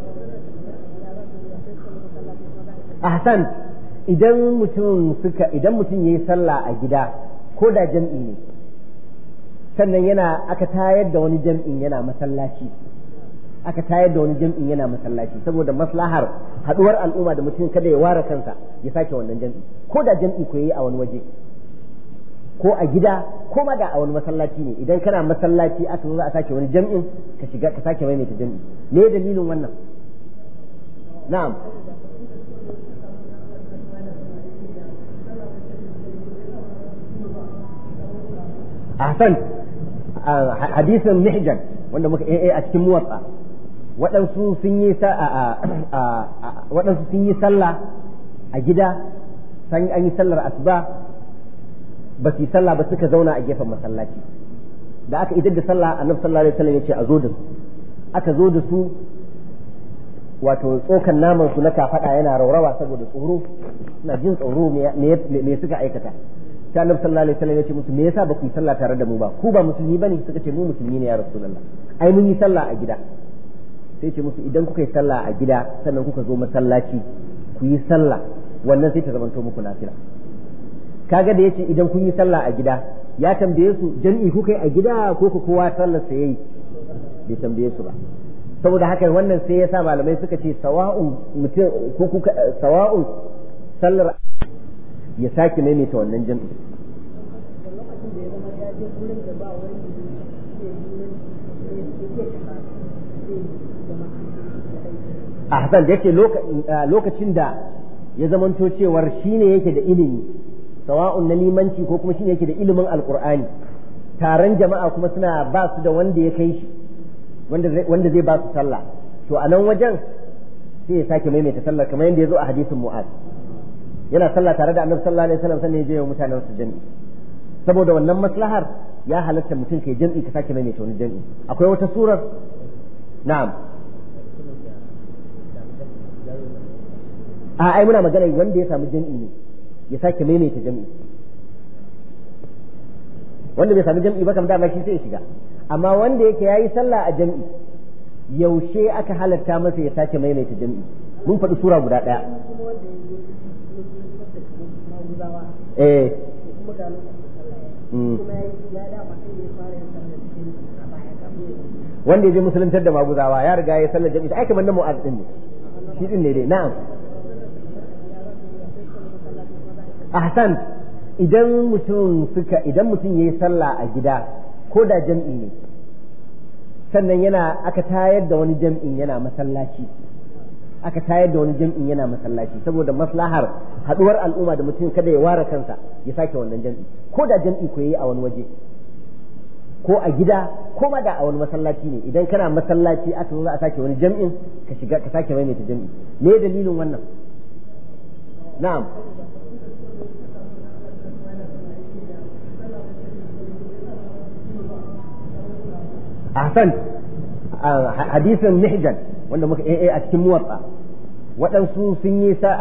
Speaker 1: ahsan idan mutum yayi sallah a gida ko da jam'i ne sannan aka tayar da wani jam'in yana masallaci saboda maslahar haduwar al'umma da mutum kada ya ware kansa ya sake wannan jam'i ko da jam'i ko yayi a wani waje ko a gida ko ma da a wani masallaci ne idan kana masallaci aka zo za a sake wani jam'in ka shiga ka sake maimaita jam'i me dalilin wannan na'am ahsan hadisin mihjan wanda muka a cikin muwatsa waɗansu sun yi sallah a gida san an yi sallar asuba ba su yi sallah ba suka zauna a gefen masallaci da aka idar da sallah annabi sallallahu alaihi wasallam yace a zo da su aka zo da su wato tsokan naman su na kafada yana raurawa saboda tsoro suna jin tsoro me suka aikata sai annabi sallallahu alaihi wasallam ya ce musu me yasa ba ku yi sallah tare da mu ba ku ba musulmi bane suka ce mu musulmi ne ya rasulullah ai mun yi sallah a gida sai ce musu idan kuka yi sallah a gida sannan kuka zo masallaci ku yi sallah wannan sai ta zamanto muku nafila
Speaker 2: kaga da yace idan kun yi sallah a gida ya tambaye su jam'i kuka yi a gida ko ku kowa sallar sa yayi bai tambaye su ba saboda haka wannan sai ya sa malamai suka ce sawa'un mutum ko kuka sawa'un sallar ya sake maimaita wannan jam'i ahsan da yake lokacin da ya zamanto cewar shine yake da ilimi sawa'un na limanci ko kuma shine yake da ilimin alqur'ani taron jama'a kuma suna ba su da wanda ya kai shi wanda zai ba su sallah to a nan wajen sai ya sake maimaita sallar kamar yadda ya zo a hadisin mu'az yana sallah tare da annabi sallallahu alaihi wasallam sannan ya je wa mutanen su jami'i saboda wannan maslahar ya halatta mutum kai jami'i ka sake maimaita wani jami'i akwai wata surar na'am ai muna magana wanda ya samu jami'i ne ya sake maimaita jami'i wanda bai samu jami'i ba kam dama shi sai ya shiga amma wanda yake yayi sallah a jami'i yaushe aka halatta masa ya sake maimaita jami'i mun faɗi sura guda ɗaya wanda ya je musuluntar da maguzawa ya riga ya sallar jami'i ai kamar na mu'az din ne shi din ne dai na'am ahsan idan mutum yayi sallah a gida ko da jam'i ne sannan aka tayar da wani jam'in yana masallaci saboda maslahar haduwar al'umma da mutum kada ya ware kansa ya sake wannan jam'i ko da jam'i ko yayi a wani waje ko a gida ko ma da a wani masallaci ne idan kana masallaci aka zo za a sake wani jam'in ka shiga ka sake maimaita jam'i me dalilin wannan na'am ahsan hadisin mihjan wanda muka a cikin muwatta waɗansu sun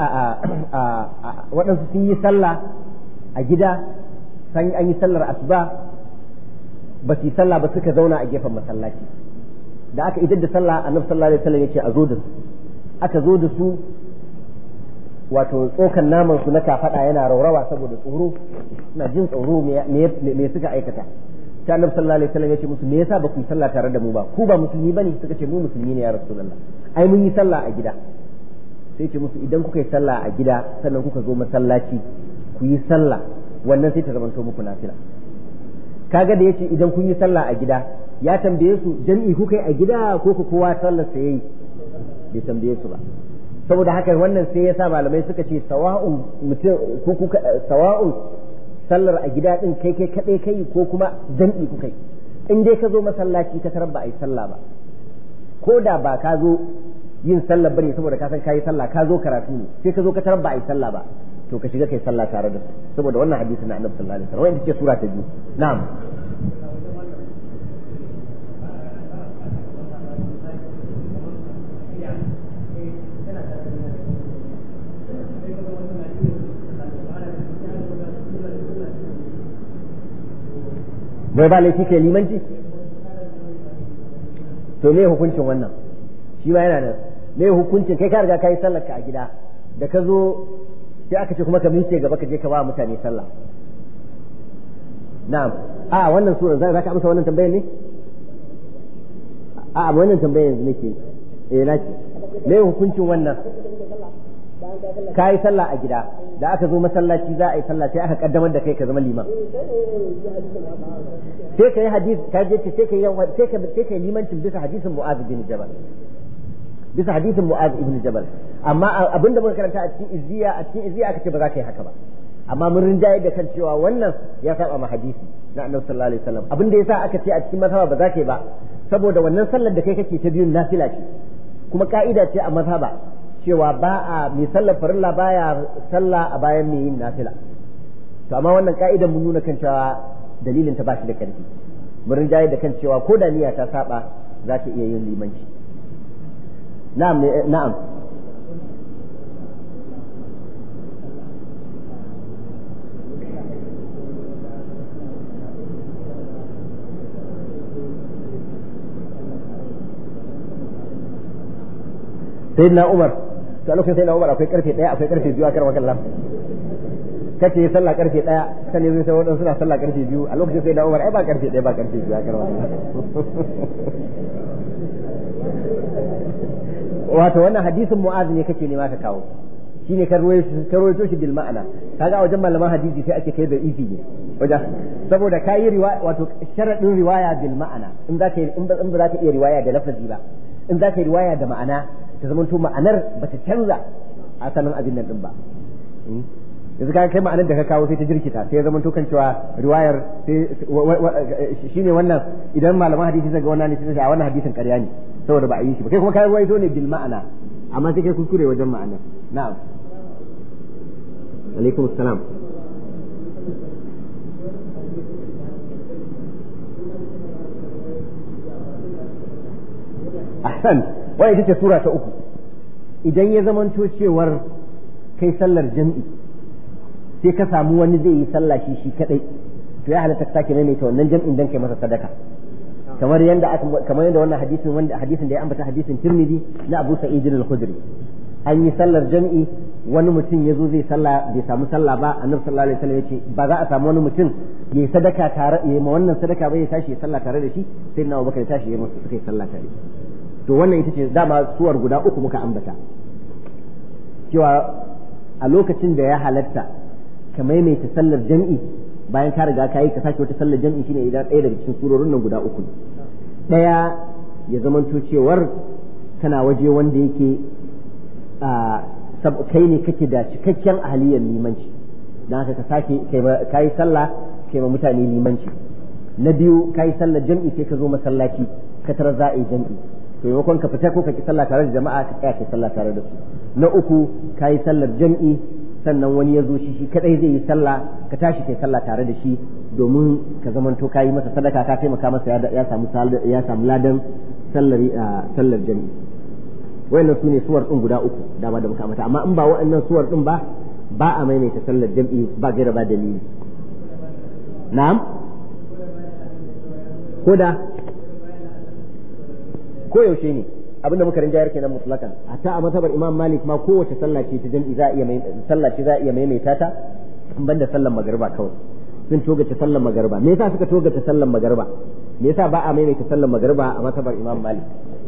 Speaker 2: yi sallah a gida an yi sallar asuba ba su yi sallah ba suka zauna a gefen masallaci da aka idar da sallah annabi sallallahu alaihi wasallam yace a zo da su aka zo da su wato tsokan naman su na kafada yana raurawa saboda tsoro suna jin tsoro me suka aikata sai annabi sallallahu alaihi wasallam yace musu me yasa ba ku yi sallah tare da mu ba ku ba musulmi bane suka ce mu musulmi ne ya rasulullah ai mun yi sallah a gida sai ce musu idan kuka yi sallah a gida sannan kuka zo masallaci ku yi sallah wannan sai ta zamanto muku nafila kaga da yace idan kun yi sallah a gida ya tambaye su jami'i kuka yi a gida ko ku kowa sallar sa yayi bai tambaye su ba saboda haka wannan sai yasa malamai suka ce sawa'un mutum ko kuka sawa'un sallar a gida din kai kadai kai ko kuma jami'i kuka yi in dai ka zo masallaci ka tarar ba a yi sallah ba ko da ba ka zo yin sallah bane saboda ka san kai sallah ka zo karatu ne sai ka zo ka tarar ba a yi sallah ba to ka shiga kai sallah tare da su saboda wannan hadisi na Annabi sallallahu alaihi wasallam wanda ce sura ta 2 na'am bai ba laifi kai limanci to me hukuncin wannan shi ba yana nan me hukuncin kai ka riga kai sallar ka a gida da ka zo sai aka ce kuma ka miƙe gaba ka je ka ba mutane sallah na'am a wannan sura za ka amsa wannan tambayar ne a wannan tambayar yanzu nake nake me hukuncin wannan ka yi sallah a gida da aka zo masallaci za a yi sallah sai aka kaddamar da kai ka zama liman sai ka yi hadis ka je sai ka yi limancin bisa hadisin Mu'adh bin Jabal bisa hadisin Mu'adh ibn Jabal amma abinda muka karanta a cikin izziya aka ce ba za ka yi haka ba amma mun rinjaye da kan cewa wannan ya saba ma hadisi na Annabi sallallahu alaihi wasallam abinda yasa aka ce a cikin mazhaba ba za ka yi ba saboda wannan sallar da kai kake ta biyun nafila ce kuma ka'ida ce a mazhaba cewa ba a mai sallar farilla baya sallah a bayan mai yin nafila to amma wannan ka'idan mun nuna kan cewa dalilin ta ba shi da karfi mun rinjaye da kan cewa ko da niyya ta saba za ta iya yin limanci na'am sayyidina Umar to a lokacin sayyidina Umar akwai karfe 1 akwai karfe 2 a karwa kallah kace ya sallah karfe 1 sai zai sai wadansu suna sallah karfe 2 a lokacin sai da Umar ai ba karfe 1 ba karfe 2 ya karwa wato wannan hadisin Mu'adh ne kake nema ka kawo shine ka ruwaito shi bil ma'ana kaga a wajen malaman hadisi sai ake kai da ifi ne wajen saboda kai riwaya wato sharadin riwaya bil ma'ana in zaka in ba za ka iya riwaya da lafazi ba in zaka yi riwaya da ma'ana ta zama to ma'anar bata canza asalin abin nan din ba yanzu ka kai ma'anar da ka kawo sai ta jirkita sai ya zama to kan cewa riwayar sai shine wannan idan malaman hadisi suka ga wannan ne sai a wannan hadisin ƙarya ne saboda ba a yi shi ba kai kuma kai ruwaito ne bil ma'ana amma sai kai kuskure wajen ma'ana na'am alaikum assalam ahsan wai ita ce sura ta uku idan ya zamanto cewar kai sallar jam'i sai ka samu wani zai yi sallah shi kadai to ya halatta sake maimaita wannan jam'in dan kai masa sadaka kamar yanda wannan hadisin da ya ambata hadisin Tirmidhi na Abu Sa'id al-Khudri an yi sallar jam'i wani mutum ya zo zai sallah bai samu sallah ba annabi sallallahu alaihi wasallam yace ba za a samu wani mutum ya yi sadaka tare ya ma wannan sadaka ba ya tashi ya sallah tare da shi sai na Abubakar ya tashi ya masa suka yi sallah tare to wannan ita ce dama suwar guda uku muka ambata cewa a lokacin da ya halatta ka maimaita sallar jam'i bayan ka riga ka yi ka sake wata sallar jam'i shine idan ɗaya daga cikin surorin nan guda uku ɗaya ya zamanto cewar kana waje wanda yake kai ne kake da cikakken ahaliyar limanci don haka ka sake ka yi sallah kai ma mutane limanci na biyu ka yi sallar jam'i sai ka zo masallaci ka tara za a yi jam'i to maimakon ka fita ko ka ki sallah tare da jama'a ka tsaya kai sallah tare da su na uku ka yi sallar jam'i sannan wani ya zo shi kadai zai yi sallah ka tashi kai sallah tare da shi domin ka zamanto ka yi masa sadaka ka taimaka masa ya samu ladan sallar jami'i wayannan sune suwar din guda uku dama da muka mata amma in ba wayannan suwar din ba a maimaita sallar jami'i ba gaira ba dalili na'am ko yaushe ne abinda muka rinjayar kenan mutlakan hatta a matabar Imam Malik ma kowace sallah ce ta jami'i za a iya maimaita ta banda sallar magriba kawai sun togace sallar magriba me yasa suka togace sallar magriba me yasa ba a maimaita sallar magriba a matabar Imam Malik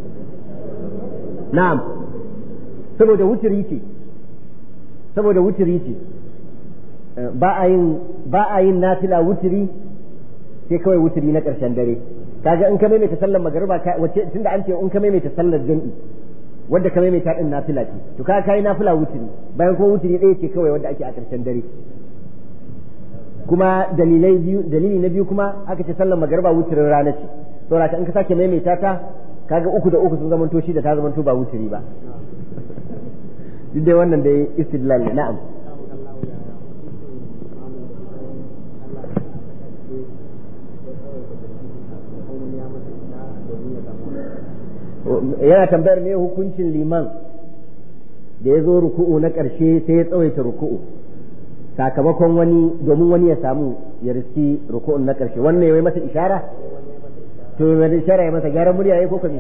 Speaker 2: na'am saboda wutiri ce ba a yin nafila wutiri sai kawai wutiri na ƙarshen dare kaga in ka maimaita sallar magariba wace tunda an ce in ka maimaita sallar jami'i wanda ka maimaita din nafila ce to kaga kai nafila wutiri bayan kuma wutiri ɗaya ce kawai wanda ake a ƙarshen dare kuma dalili na biyu kuma aka ce sallar magariba wutirin rana ce saboda in ka sake maimaita ta kaga 3 da 3 sun zamanto shi da ta zamanto ba wutiri ba duk dai wannan dai istidlal ne na'am yana tambayar me hukuncin liman da ya zo ruku'u na ƙarshe sai ya tsawaita ruku'u sakamakon domin wani ya samu ya riski ruku'un na ƙarshe wannan yayi masa ishara to mai ishara ya masa gyaran murya yayi ko kabi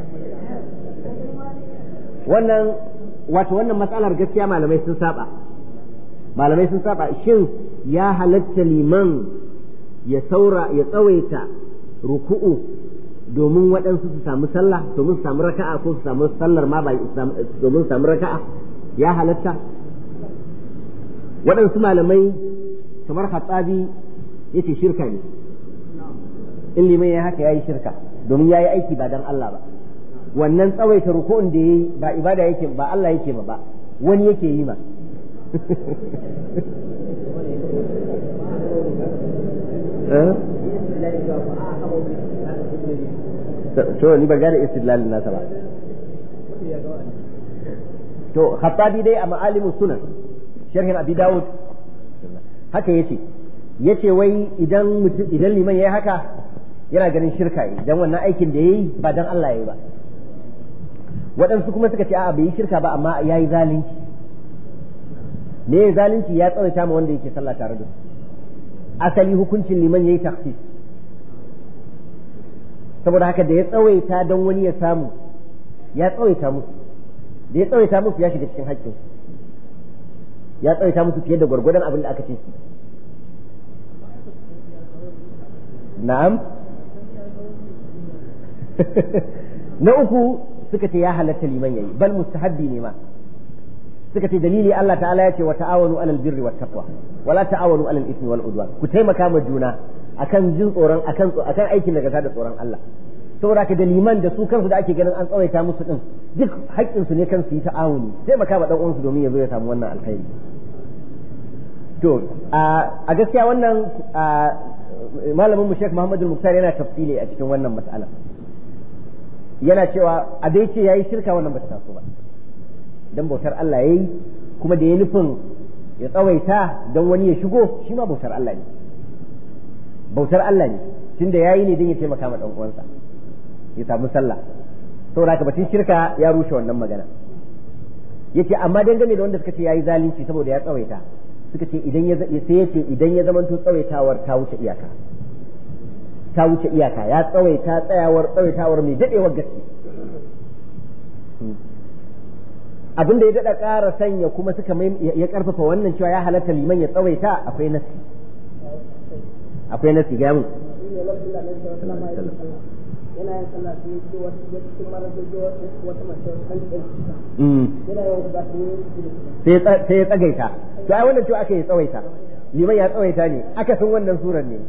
Speaker 2: wannan matsalar gaskiya malamai sun saba shin ya halatta liman ya tsawaita ruku'u domin waɗansu su samu sallah domin su samu raka'a ko su samu sallar ma domin su samu raka'a ya halatta waɗansu malamai kamar Khattabi yace shirka ne in liman ya haka yayi shirka domin yayi aiki ba dan Allah ba wannan tsawaita ruku'un da yayi ba ibada yake ba Allah yake ma ba wani yake yi ma to ni ba gane istidlalin nasa ba to Khattabi dai a ma'alimus sunan sharhin Abi Dawud haka yace wai idan liman yayi haka yana ganin shirka yi dan wannan aikin da yayi ba dan Allah yayi ba waɗansu kuma suka ce a'a bai yi shirka ba amma yayi zalunci me zalunci ya tsawaita ma wanda yake sallah tare da su asali hukuncin liman yayi takhsis saboda haka da ya tsawaita don wani ya samu ya tsawaita musu ya shiga cikin haƙƙin ya tsawaita musu fiye da gwargwadon abin da aka ce su na'am na uku suka ce ya halatta liman yayi bal mustahabbi ne ma suka ce dalili Allah ta'ala ya ce wa ta'awanu alal birri wat taqwa wala ta'awanu alal ismi wal udwan ku taimaka ma juna akan jin tsoron akan aikin daga da tsoron Allah saboda ka da liman da su kansu da ake ganin an tsawaita musu din duk haƙƙin su ne kansu yi ta'awuni taimaka ma dan uwansu domin ya zo ya samu wannan alkhairi to a gaskiya wannan malamin mu Sheikh Muhammad al-Muqtar yana tafsili a cikin wannan mas'ala yana cewa a dai ce yayi shirka wannan bata taso ba dan bautar Allah yayi kuma da ya nufin ya tsawaita dan wani ya shigo shi ma bautar Allah ne bautar Allah ne tunda yayi ne dan ya taimaka ma dan uwansa ya samu sallah saboda haka batun shirka ya rushe wannan magana yace amma dangane da wanda suka ce yayi zalunci saboda ya tsawaita suka ce idan ya sai yace idan ya zamanto tsawaitawar ta wuce iyaka ya tsawaitawar mai dadewar gaske abin da ya dada ƙara sanya kuma suka ya karfafa wannan cewa ya halatta liman ya tsawaita akwai nasi ga mu
Speaker 3: yana yin sallah sai ce wata cikin marajoji wata mace kan yana yawan guda
Speaker 2: sai ya tsagaita to ai wannan cewa aka yi tsawaita liman ya tsawaita ne aka san wannan surar ne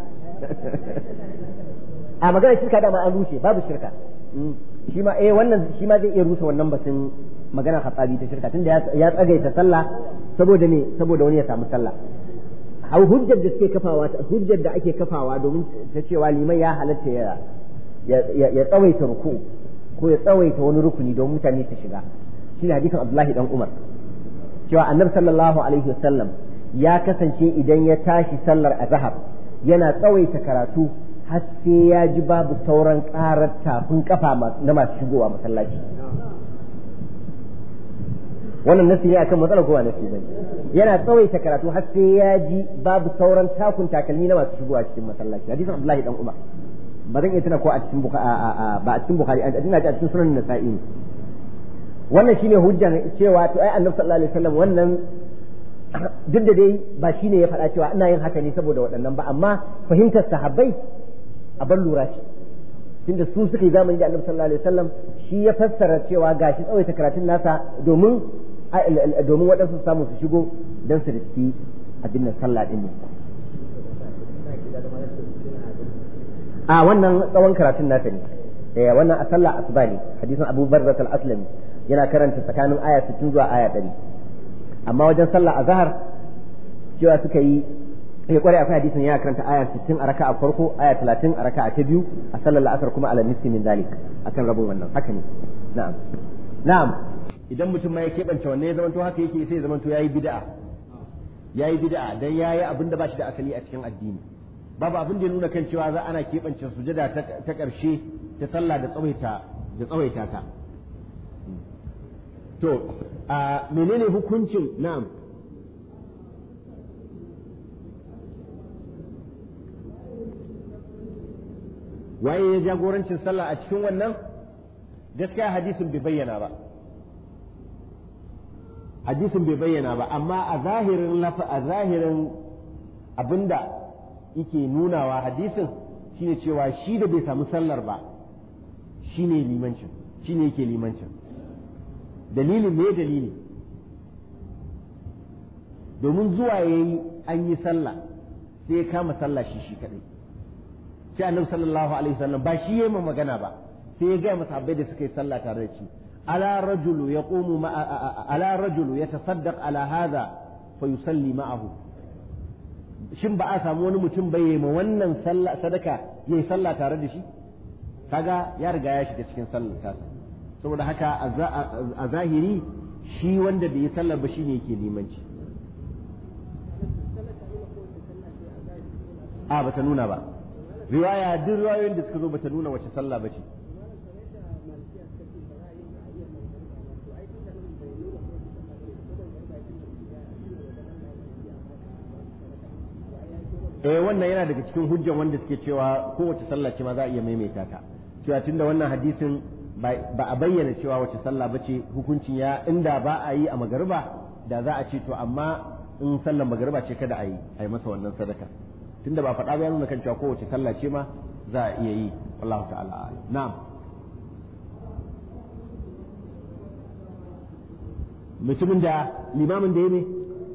Speaker 2: a magana shirka da ma an rushe babu shirka shi ma wannan shi ma zai iya rusa wannan batun magana hatsabi ta shirka tunda ya tsagaita sallah saboda ne saboda wani ya samu sallah hujjar da suke kafawa hujjar da ake kafawa domin ta cewa liman ya halatta ya tsawaita ruku ko ya tsawaita wani rukuni don mutane su shiga shine hadisin Abdullahi dan Umar cewa Annabi sallallahu alaihi wasallam ya kasance idan ya tashi sallar azhar yana tsawaita karatu har sai ya ji babu sauran karar tafin kafa na masu shigowa masallaci wannan nasi ne akan matsalar kowa nasi bane yana tsawaita karatu har sai ya ji babu sauran takun takalmi na masu shigowa cikin masallaci hadisin Abdullahi dan Umar ba zan iya tuna ko a cikin ba a cikin Bukhari ina ji a cikin sunan Nasa'i wannan shine hujjar cewa to ai Annabi sallallahu alaihi wasallam wannan duk da dai ba shine ya faɗa cewa ina yin haka ne saboda waɗannan ba amma fahimtar sahabbai a ban lura shi tunda su suka yi zamani da Annabi sallallahu alaihi wasallam shi ya fassara cewa gashi tsawaita karatun nasa domin waɗansu samu su shigo don su riski abin nan sallah din ne a wannan tsawon karatun nasa ne wannan a sallah asuba ne hadisin Abu Barzah al-Aslami yana karanta tsakanin aya 60 zuwa aya 100 amma wajen sallah azhar cewa suka yi kware akwai hadisin yana karanta aya 60 a raka'a farko aya 30 a raka'a ta biyu a sallar la'asar kuma ala nisfi min zalik akan rabin wannan haka ne na'am idan mutum ma ya keɓance wannan ya zamanto haka yake sai ya zamanto yayi bid'a dan yayi abin da ba shi da asali a cikin addini babu abin da ya nuna kan cewa za ana keɓance sujada ta ƙarshe ta sallah da tsawaita ta to a menene hukuncin na'am waye ya jagorancin sallah a cikin wannan gaskiya hadisin bai bayyana ba amma a zahirin abinda yake nunawa hadisin shine cewa shi da bai samu sallar ba shine yake limancin dalili domin zuwa yayi an yi sallah sai ya kama sallah shi kadai sai Annabi sallallahu alaihi wasallam ba shi yayi magana ba sai ya ga masahabbai da suka yi sallah tare da shi ala rajulu yatasaddaq ala hadha fa yusalli ma'ahu shin ba a samu wani mutum bai yi ma wannan sadaka yayi sallah tare da shi kaga ya riga ya shiga cikin sallar tasa saboda haka a zahiri shi wanda bai yi sallar ba shine yake limanci bata nuna ba riwaya duk riwayoyin da suka zo bata nuna wace sallah bace wannan yana daga cikin hujjan wanda suke cewa kowace sallah ce ma za a iya maimaita ta cewa tunda wannan hadisin ba a bayyana cewa wace sallah bace hukuncin ya inda ba a yi a magariba da za a ce to amma in sallar magariba ce kada a yi masa wannan sadaka tunda ba faɗa ba ya nuna kan cewa kowace sallah ce ma za a iya yi Allah ta'ala na'am mutumin da limamin da ya ne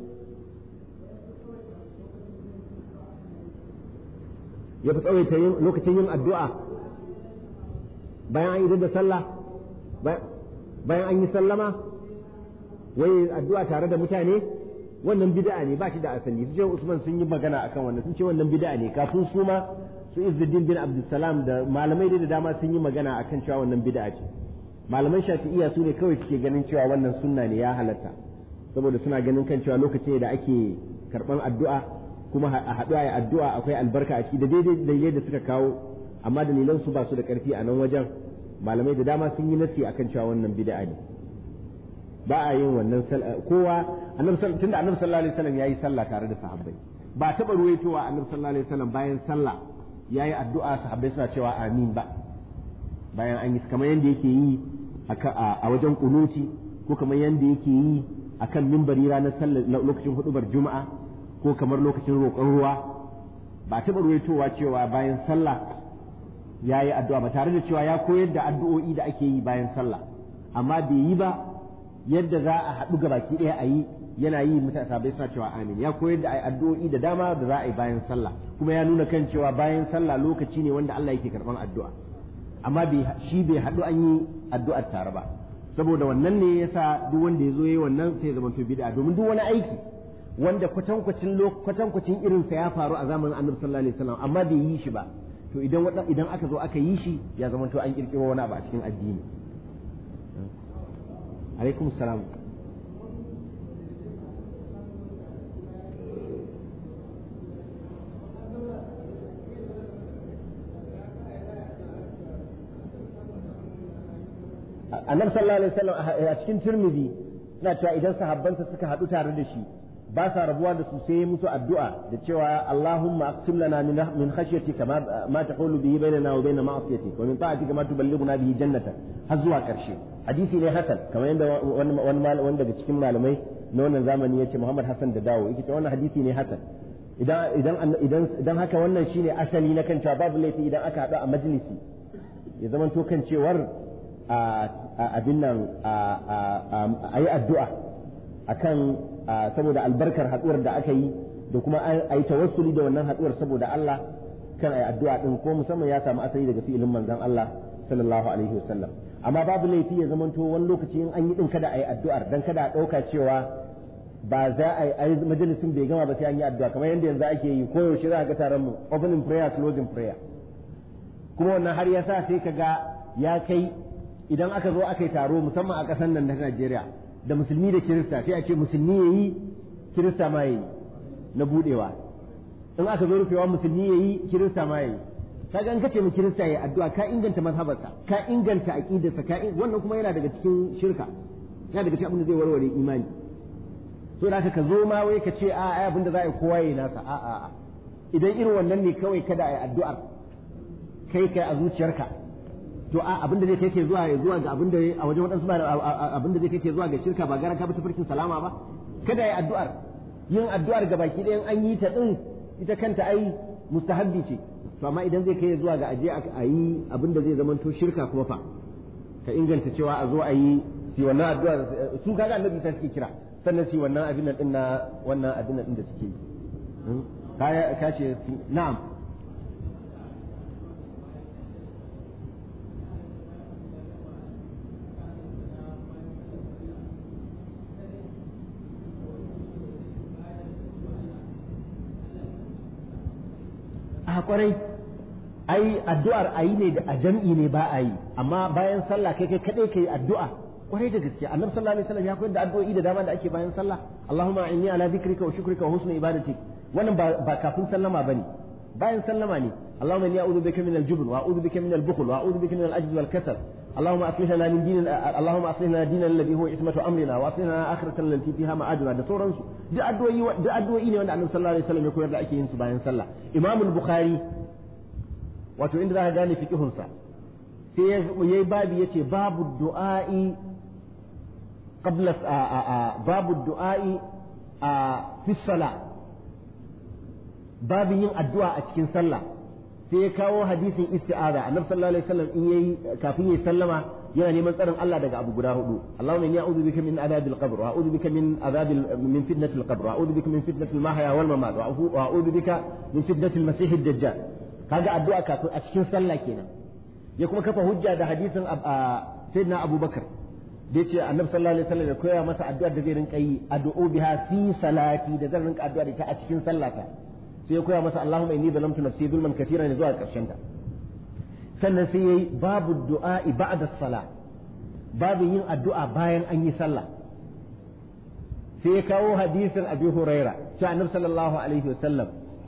Speaker 2: ya fi tsawaita lokacin yin addu'a bayan an yi da sallah bayan an yi sallama wai addu'a tare da mutane wannan bid'a ne ba shi da asali su ce Usman sun yi magana akan wannan sun ce wannan bid'a ne kafin su ma su Izzuddin bin Abdussalam da malamai da dama sun yi magana akan cewa wannan bid'a ce malaman Shafi'iyya su ne kawai suke ganin cewa wannan sunna ne ya halatta saboda suna ganin kan cewa lokacin da ake karban addu'a kuma a haɗu a addu'a akwai albarka a ciki da daidai da suka kawo amma dalilan su ba su da ƙarfi a nan wajen malamai da dama sun yi nasi akan cewa wannan bid'a ne ba a yin wannan kowa tunda annabi sallallahu alaihi wasallam yayi sallah tare da sahabbai ba taɓa ruwaitowa annabi sallallahu alaihi wasallam bayan sallah yayi addu'a sahabbai suna cewa amin ba bayan an yi kamar yanda yake yi a wajen kunuti ko kamar yanda yake yi akan mimbari ranar sallar lokacin hudubar juma'a ko kamar lokacin roƙon ruwa ba taɓa ruwaitowa cewa bayan sallah ya yi addu'a ba tare da cewa ya koyar da addu'o'i da ake yi bayan sallah amma bai yi ba yadda za a haɗu ga baki ɗaya a yi yana yi mutane sabai suna cewa amin ya koyar da addu'o'i da dama da za a yi bayan sallah kuma ya nuna kan cewa bayan sallah lokaci ne wanda Allah yake karɓan addu'a amma shi bai haɗu an yi addu'ar tare ba saboda wannan ne yasa duk wanda ya zo yayi wannan sai ya zama to bid'a domin duk wani aiki wanda kwatankwacin irinsa ya faru a zamanin annabi sallallahu alaihi wasallam amma bai yi shi ba to idan aka zo aka yi shi ya zama to an kirkiro wani abu a cikin addini alaikum salam annabi sallallahu alaihi wasallam a cikin Tirmidhi na cewa idan sahabbansa suka haɗu tare da shi ba sa rabuwa da su sai musu addu'a da cewa Allahumma aqsim lana min khashyatika ma taqulu bihi bainana wa bain ma'asiyatik wa min ta'atika ma tuballighuna bihi jannata har zuwa karshe hadisi ne hasan kamar yadda wani daga cikin malamai na wannan zamani yace Muhammad Hassan da dawo yake wannan hadisi ne hasan idan haka wannan shine asali na kan cewa babu laifi idan aka haɗu a majalisi ya zamanto kan cewar abin nan a yi addu'a akan saboda albarkar haɗuwar da aka yi da kuma a yi tawassuli da wannan haɗuwar saboda Allah kan a yi addu'a ɗin ko musamman ya samu asali daga fi'ilin manzon Allah sallallahu alaihi wasallam amma babu laifi ya zamanto wani lokaci in an yi ɗin kada a yi addu'ar dan kada a ɗauka cewa ba za a yi majalisin bai gama ba sai an yi addu'a kamar yadda yanzu ake yi koyaushe za a ga taron mu opening prayer closing prayer kuma wannan har ya sa sai ka ga ya kai idan aka zo aka yi taro musamman a ƙasar nan na Najeriya da musulmi da kirista sai a ce musulmi ya yi kirista ma ya yi na budewa in aka zo rufewa musulmi ya yi kirista ma ya yi kaga in kace mu kirista ya addu'a ka inganta mazhabarsa ka inganta aqidarsa wannan kuma yana daga cikin shirka yana daga cikin abin da zai warware imani to da ka zo ma wai ka ce ai abin da za a yi kowa yayi nasa a idan irin wannan ne kawai kada a yi addu'ar kai a zuciyarka to abin da zai kai ke zuwa ga abin da a wajen waɗansu ba abin da zai kai ke zuwa ga shirka ba gara ka bi tafarkin salama ba kada yi addu'ar yin addu'ar ga baki ɗayan an yi ta din ita kanta ai mustahabbi ce to amma idan zai kai zuwa ga aje a yi abin da zai zama to shirka kuma fa ka inganta cewa a zo a yi si wannan addu'ar su kaga annabi ta suke kira sannan si wannan abin nan din na wannan abin nan din da suke yi ka ce na'am a kwarai ai addu'ar ayi ne da a jam'i ne ba a yi amma bayan sallah kai kadai kai addu'a kwarai da gaske annabi sallallahu alaihi wasallam ya koyar da addu'o'i da dama da ake bayan sallah Allahumma inni ala dhikrika wa shukrika wa husni ibadatik wannan ba kafin sallama bane bayan sallama ne Allahumma inni a'udhu bika min al-jubn wa a'udhu bika min al-bukhl wa a'udhu bika min al-ajz wal kasal اللهم أصلح لنا من دين اللهم أصلح لنا ديننا الذي هو عصمة أمرنا وأصلح لنا آخرتنا التي فيها معادنا da sauransu da addu'o'i ne wanda Annabi sallallahu alaihi wasallam ya koyar da ake yin su bayan sallah Imam al-Bukhari wato inda za ka gane fiqhun sa sai yayi babu yace babu du'a'i qabla babu du'a'i fi salah babu yin addu'a a cikin sallah sai ya kawo hadisin isti'aza annabi sallallahu alaihi wasallam in yayi kafin yayi sallama yana neman tsarin Allah daga abu guda hudu Allahumma inni a'udhu bika min adhabil qabr wa a'udhu bika min fitnatil qabr wa a'udhu bika min fitnatil mahya wal mamat wa a'udhu bika min fitnatil masih ad-dajjal kaga addu'a kafin a cikin sallah kenan ya kuma kafa hujja da hadisin sayyidina Abubakar da yace annabi sallallahu alaihi wasallam ya koya masa addu'a da zai rinka yi addu'u biha fi salati da zan rinka addu'a da ita a cikin sallata sai ya koya masa Allahumma inni zalamtu nafsi zulman katiran zuwa karshen ta sannan sai yayi babu du'a'i ba'da as-salah babu yin addu'a bayan an yi sallah sai ya kawo hadisin Abi Huraira cewa annabi sallallahu alaihi wasallam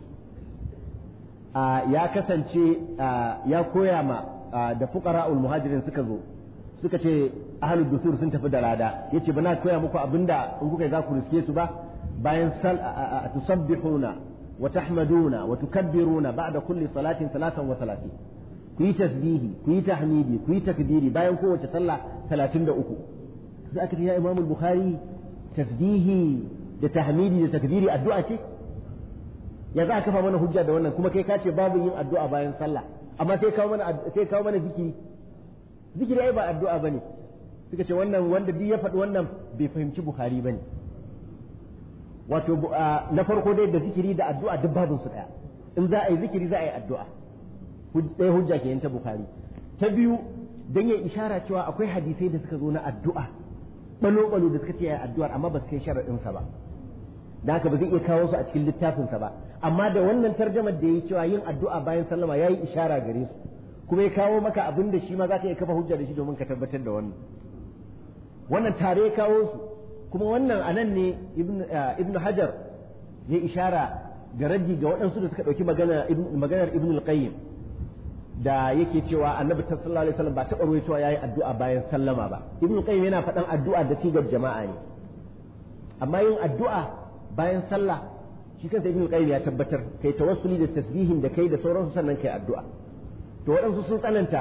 Speaker 2: ya kasance ya koya ma da fuqara'ul muhajirin suka ce ahlud dusur sun tafi da lada yace bana koya muku abinda in kuka za ku riske su ba bayan tusabbihuna wa tahmaduna wa tukabbiruna ba'da kulli salatin 33 ku yi tasbihi ku yi tahmidi ku yi takbiri bayan kowace sallah 33 sai aka ce ya Imam al-Bukhari tasbihi da tahmidi da takbiri addu'a ce ya za ka kafa mana hujja da wannan kuma kai ka ce babu yin addu'a bayan sallah amma sai kawo mana zikiri ai ba addu'a bane suka ce wannan wanda duk ya faɗi wannan bai fahimci Bukhari bane wato na farko dai da zikiri da addu'a duk babun su daya in za a yi zikiri za a yi addu'a ɗaya hujja ke ta Bukhari ta biyu dan ya ishara cewa akwai hadisai da suka zo na addu'a balo da suka ce ya addu'ar amma ba su kai sharadin sa ba da haka ba zai iya kawo su a cikin littafin sa ba amma da wannan tarjamar da yayi cewa yin addu'a bayan sallama yayi ishara gare su kuma ya kawo maka abin da shi ma zaka iya kafa hujja da shi domin ka tabbatar da wannan tare kawo su kuma wannan anan ne ibnu hajar ya ishara ga raddi ga waɗansu da suka ɗauki maganar ibnu al-qayyim da yake cewa annabi sallallahu alaihi wasallam ba taɓa ruwaitowa yayi addu'a bayan sallama ba ibnu al-qayyim yana faɗan addu'a da sigar jama'a ne amma yin addu'a bayan sallah shi kansa ibnu al-qayyim ya tabbatar kai tawassuli da tasbihin da kai da sauransu sannan kai addu'a to waɗansu sun tsananta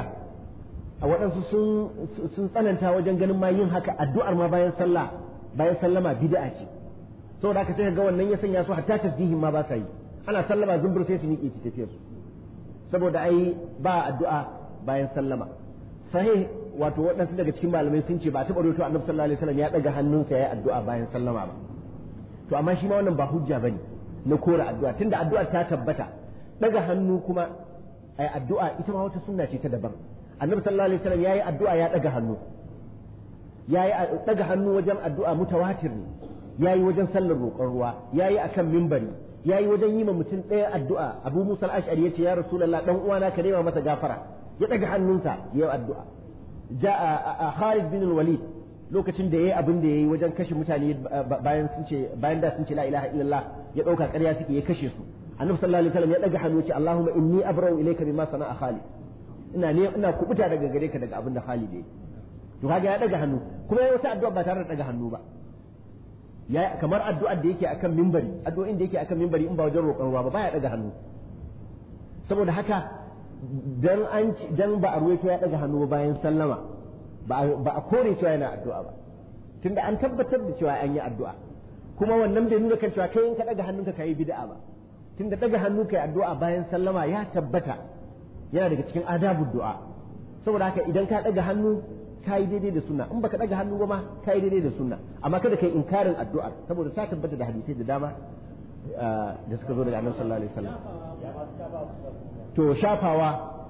Speaker 2: sun tsananta wajen ganin ma yin haka addu'ar ma bayan sallama bid'a ce saboda haka sai ga wannan ya sanya su hatta tasbihin ma ba sa yi ana sallama zumbur sai su miƙe ci tafiyar su saboda ai ba addu'a bayan sallama sahih wato waɗansu daga cikin malamai sun ce ba taɓa rawaito annabi sallallahu alaihi wasallam ya ɗaga hannunsa ya yi addu'a bayan sallama ba to amma shi ma wannan ba hujja bane na kora addu'a tunda addu'a ta tabbata ɗaga hannu kuma ai addu'a ita ma wata sunna ce ta daban annabi sallallahu alaihi wasallam yayi addu'a ya daga hannu yayi daga hannu wajen addu'a mutawatir ne yayi wajen sallar roƙon ruwa yayi akan minbari yayi wajen yi ma mutum ɗaya addu'a Abu Musa al-Ash'ari yace ya Rasulullah dan uwana ka nema masa gafara ya daga hannunsa yayi addu'a ja'a Khalid bin al-Walid lokacin da yayi abin da yayi wajen kashe mutane bayan da sun ce la ilaha illallah ya dauka ƙarya suke ya kashe su annabi sallallahu alaihi wasallam ya daga hannu yace Allahumma inni abra'u ilayka bima sana'a Khalid ina kubuta daga gare ka daga abin da Khalid yayi to kaga ya daga hannu kuma yayi wata addu'a ba tare da daga hannu ba ya kamar addu'ar da yake akan minbari addu'o'in da yake akan minbari in ba wajen roƙon ruwa ba baya daga hannu saboda haka dan ba a ruwaito ya daga hannu bayan sallama ba a kore cewa yana addu'a ba tunda an tabbatar da cewa an yi addu'a kuma wannan bai nuna kan cewa kai in ka daga hannunka kai bid'a ba tunda daga hannu kai addu'a bayan sallama ya tabbata yana daga cikin adabud du'a saboda haka idan ka daga hannu kai daidai da sunna in baka daga hannu ba ma kai daidai da sunna amma kada kai inkarin addu'ar saboda ta tabbata da hadisai da dama da suka zo daga Annabi sallallahu alaihi wasallam to shafawa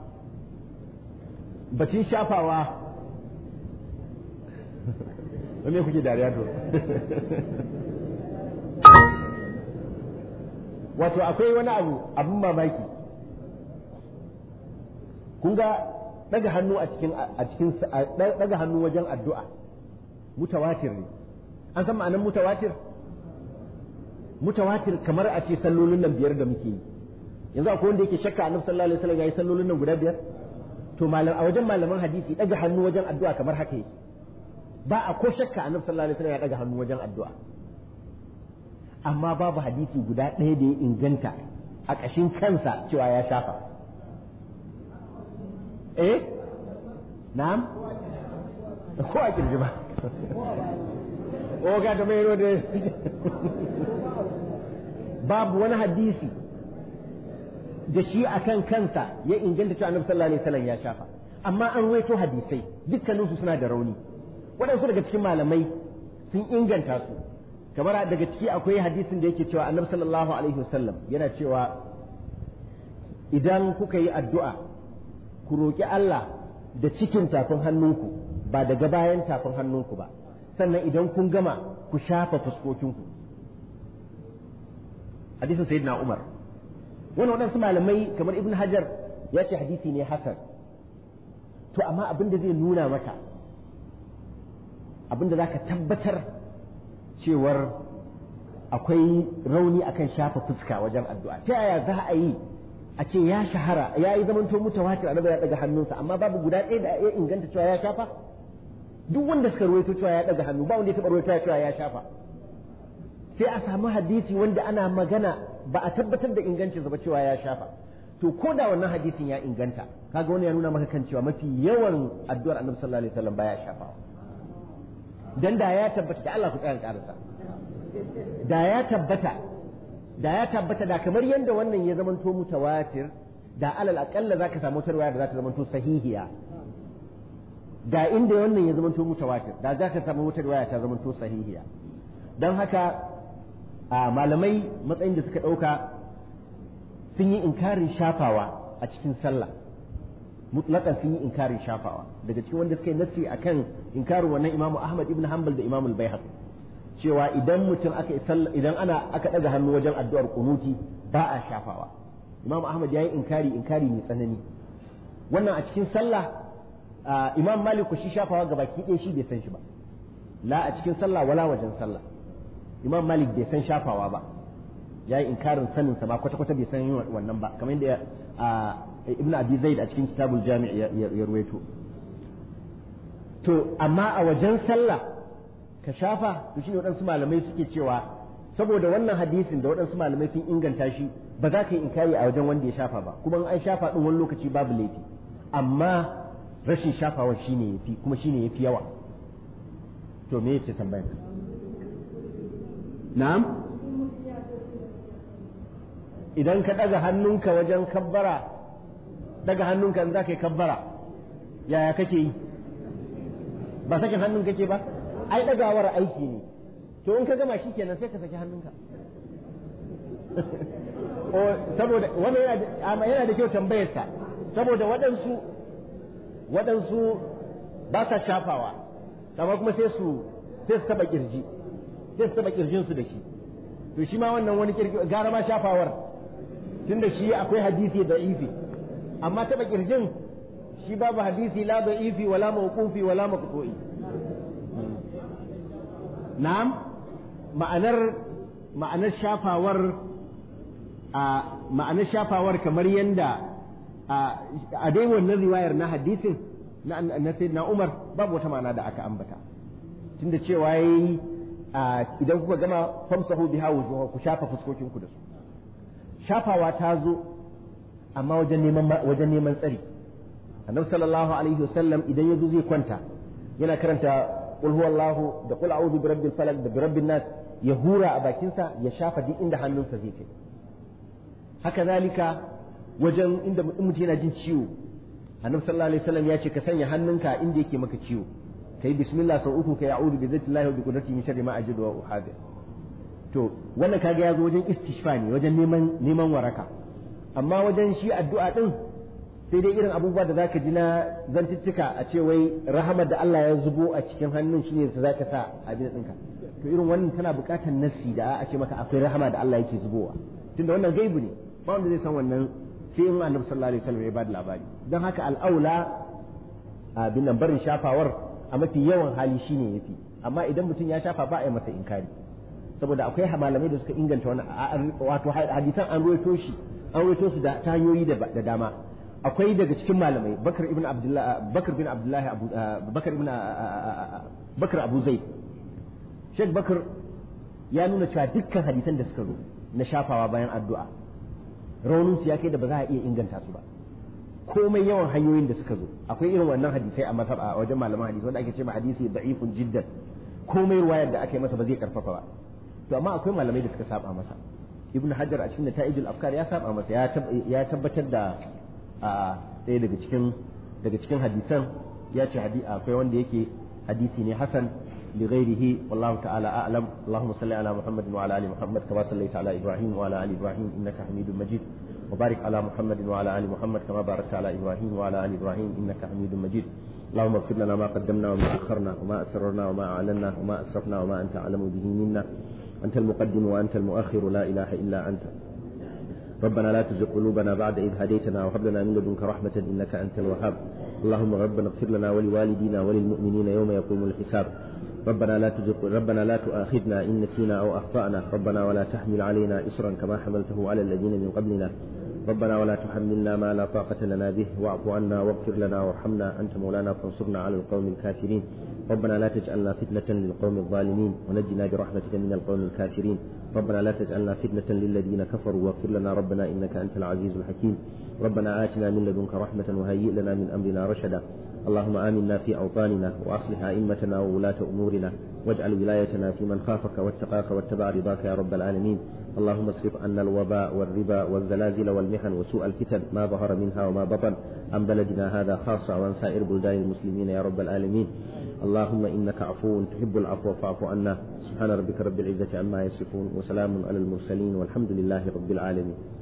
Speaker 2: bacin shafawa me kuke dariya to wato akwai wani abun mamaki kun ga daga hannu a cikin daga hannu wajen addu'a mutawatir ne an san ma'anar mutawatir kamar a ce sallolin nan biyar da muke yi yanzu akwai wanda yake shakka annabi sallallahu alaihi wasallam yayi sallolin nan guda biyar to a wajen malaman hadisi daga hannu wajen addu'a kamar haka yake ba a ko shakka annabi sallallahu alaihi wasallam ya daga hannu wajen addu'a amma babu hadisi guda ɗaya da ya inganta a ƙashin kansa cewa ya shafa na'am ko a kirji ba oga da mai da babu wani hadisi da shi akan kansa ya inganta cewa annabi sallallahu alaihi wasallam ya shafa amma an ruwaito hadisai dukkaninsu suna da rauni waɗansu daga cikin malamai sun inganta su kamar daga ciki akwai hadisin da yake cewa annabi sallallahu alaihi wasallam yana cewa idan kuka yi addu'a ku roƙi Allah da cikin tafin hannunku ba daga bayan tafin hannunku ba sannan idan kun gama ku shafa fuskokinku hadisin sayyidina Umar wannan waɗansu malamai kamar Ibn Hajar ya ce hadisi ne hasan to amma abin da zai nuna maka abin da za ka tabbatar cewar akwai rauni akan shafa fuska wajen addu'a ta yaya za a yi a ce ya shahara ya yi zamanto mutawatir annabi ya daga hannunsa amma babu guda ɗaya da ya inganta cewa ya shafa duk wanda suka ruwaito cewa ya daga hannu ba wanda ya taɓa ruwaito cewa ya shafa sai a samu hadisi wanda ana magana ba a tabbatar da ingancinsa ba cewa ya shafa to ko da wannan hadisin ya inganta kaga wani ya nuna maka kan cewa mafi yawan addu'ar annabi sallallahu alaihi wasallam baya shafawa dan da ya tabbata da Allah ku tsaya karasa da ya tabbata da kamar yanda wannan ya zamanto mutawatir da alal aqalla zaka samu wata riwaya da za ta zamanto sahihiya da inda wannan ya zamanto mutawatir da zaka samu wata riwaya ta zamanto sahihiya dan haka malamai matsayin da suka dauka sun yi inkarin shafawa a cikin sallah mutlaqan sun yi inkarin shafawa daga cikin wanda suka yi nassi akan inkarin wannan Imam Ahmad ibn Hanbal da Imam al-Baihaqi cewa idan mutum idan aka daga hannu wajen addu'ar kunuti ba a shafawa Imam Ahmad yayi inkari mai tsanani wannan a cikin sallah Imam Malik shi shafawa gabaki ɗaya shi bai san shi ba la a cikin sallah wala wajen sallah Imam Malik bai san shafawa ba yayi inkarin sanin sa ba kwata bai san wannan ba kamar yadda Ibn Abi Zaid a cikin Kitabul Jami' ya ruwaito to amma a wajen sallah ka shafa to shine waɗansu malamai suke cewa saboda wannan hadisin da waɗansu malamai sun inganta shi ba za ka yi inkari a wajen wanda ya shafa ba kuma an shafa din wani lokaci babu laifi amma rashin shafawa shine yafi kuma shine yafi yawa to me yace tambayar na'am idan ka daga hannunka wajen kabbara daga hannunka in za ka yi kabbara yaya kake yi ba sakin hannun kake ba ai dagawar aiki ne to in ka gama shi kenan sai ka saki hannunka saboda wannan yana da kyau tambayarsa saboda waɗansu ba sa shafawa amma kuma sai su taba kirji sai su taba kirjinsu da shi to shi ma wannan wani gara ma shafawar tunda shi akwai hadisi da'ifi amma taba kirjin shi babu hadisi la da'ifi wala mawqufi wala maqtu'i na'am ma'anar shafawar kamar yanda a dai wannan riwayar na hadisin na sayyidina Umar babu wata ma'ana da aka ambata tunda cewa yayi idan kuka gama famsahu biha wujuhakum ku shafa fuskokinku da su shafawa ta zo amma wajen neman tsari annabi sallallahu alaihi wasallam idan yazo zai kwanta yana karanta qul huwallahu da qul a'udhu birabbil falaq da birabbin nas ya hura a bakinsa ya shafa duk inda hannunsa zai kai haka zalika wajen inda mutum yana jin ciwo annabi sallallahu alaihi wasallam ya ce ka sanya hannunka inda yake maka ciwo kai bismillah sau uku kai a'udhu bi zatillahi wa bi qudratihi min sharri ma ajidu wa uhadir to wannan kaga yazo wajen istishfa ne wajen neman waraka amma wajen shi addu'a din sai dai irin abubuwa da zaka ji na zantuttuka a ce wai rahamar da Allah ya zubo a cikin hannun shi ne da zaka sa abin ɗinka to irin wannan tana buƙatar nassi da a ce maka akwai rahama da Allah yake zubowa tunda wannan gaibu ne ba wanda zai san wannan sai in Annabi sallallahu alaihi wasallam ya bada labari dan haka al'aula abin nan barin shafawar a mafi yawan hali shine yafi amma idan mutum ya shafa ba a yi masa inkari saboda akwai malamai da suka inganta wannan wato hadisan an ruwaito su da hanyoyi da dama akwai daga cikin malamai Bakar Abu Zaid Sheikh Bakar ya nuna cewa dukkan hadisan da suka zo na shafawa bayan addu'a raunin su ya kai da ba za a iya inganta su ba komai yawan hanyoyin da suka zo akwai irin wannan hadisai a wajen malaman hadisi wanda ake ce ma hadisi da'ifun jiddan komai ruwayar da aka yi masa ba zai karfafa ba to amma akwai malamai da suka saba masa ibn hajar a cikin nata'ijul afkar ya saba masa ya tabbatar da ɗaya daga cikin hadisan ya ce akwai wanda yake hadisi ne hasan li ghairihi wallahu ta'ala a'lam allahumma salli ala muhammad wa ala ali muhammad kama sallaita ala ibrahim wa ala ali ibrahim innaka hamidum majid wa barik ala muhammad wa ala ali muhammad kama barakta ala ibrahim wa ala ali ibrahim innaka hamidum majid اللهم اغفر لنا ما قدمنا وما أخرنا وما أسررنا وما أعلنا وما أسرفنا وما أنت أعلم به منا أنت المقدم وأنت المؤخر لا إله إلا أنت ربنا لا تزغ قلوبنا بعد إذ هديتنا وهب لنا من لدنك رحمة إنك أنت الوهاب اللهم ربنا اغفر لنا ولوالدينا وللمؤمنين يوم يقوم الحساب ربنا لا تؤاخذنا إن نسينا أو أخطأنا ربنا ولا تحمل علينا إصرا كما حملته على الذين من قبلنا ربنا ولا تحملنا ما لا طاقة لنا به واعف عنا واغفر لنا وارحمنا أنت مولانا فانصرنا على القوم الكافرين ربنا لا تجعلنا فتنة للقوم الظالمين ونجنا برحمتك من القوم الكافرين ربنا لا تجعلنا فتنة للذين كفروا واغفر لنا ربنا إنك أنت العزيز الحكيم ربنا آتنا من لدنك رحمة وهيئ لنا من أمرنا رشدا اللهم آمنا في أوطاننا وأصلح أئمتنا وولاة أمورنا واجعل ولايتنا في من خافك واتقاك واتبع رضاك يا رب العالمين اللهم اصرف عنا الوباء والربا والزلازل والمحن وسوء الفتن ما ظهر منها وما بطن عن بلدنا هذا خاصة وعن سائر بلدان المسلمين يا رب العالمين اللهم إنك عفو تحب العفو فاعف عنا سبحان ربك رب العزة عما يصفون وسلام على المرسلين والحمد لله رب العالمين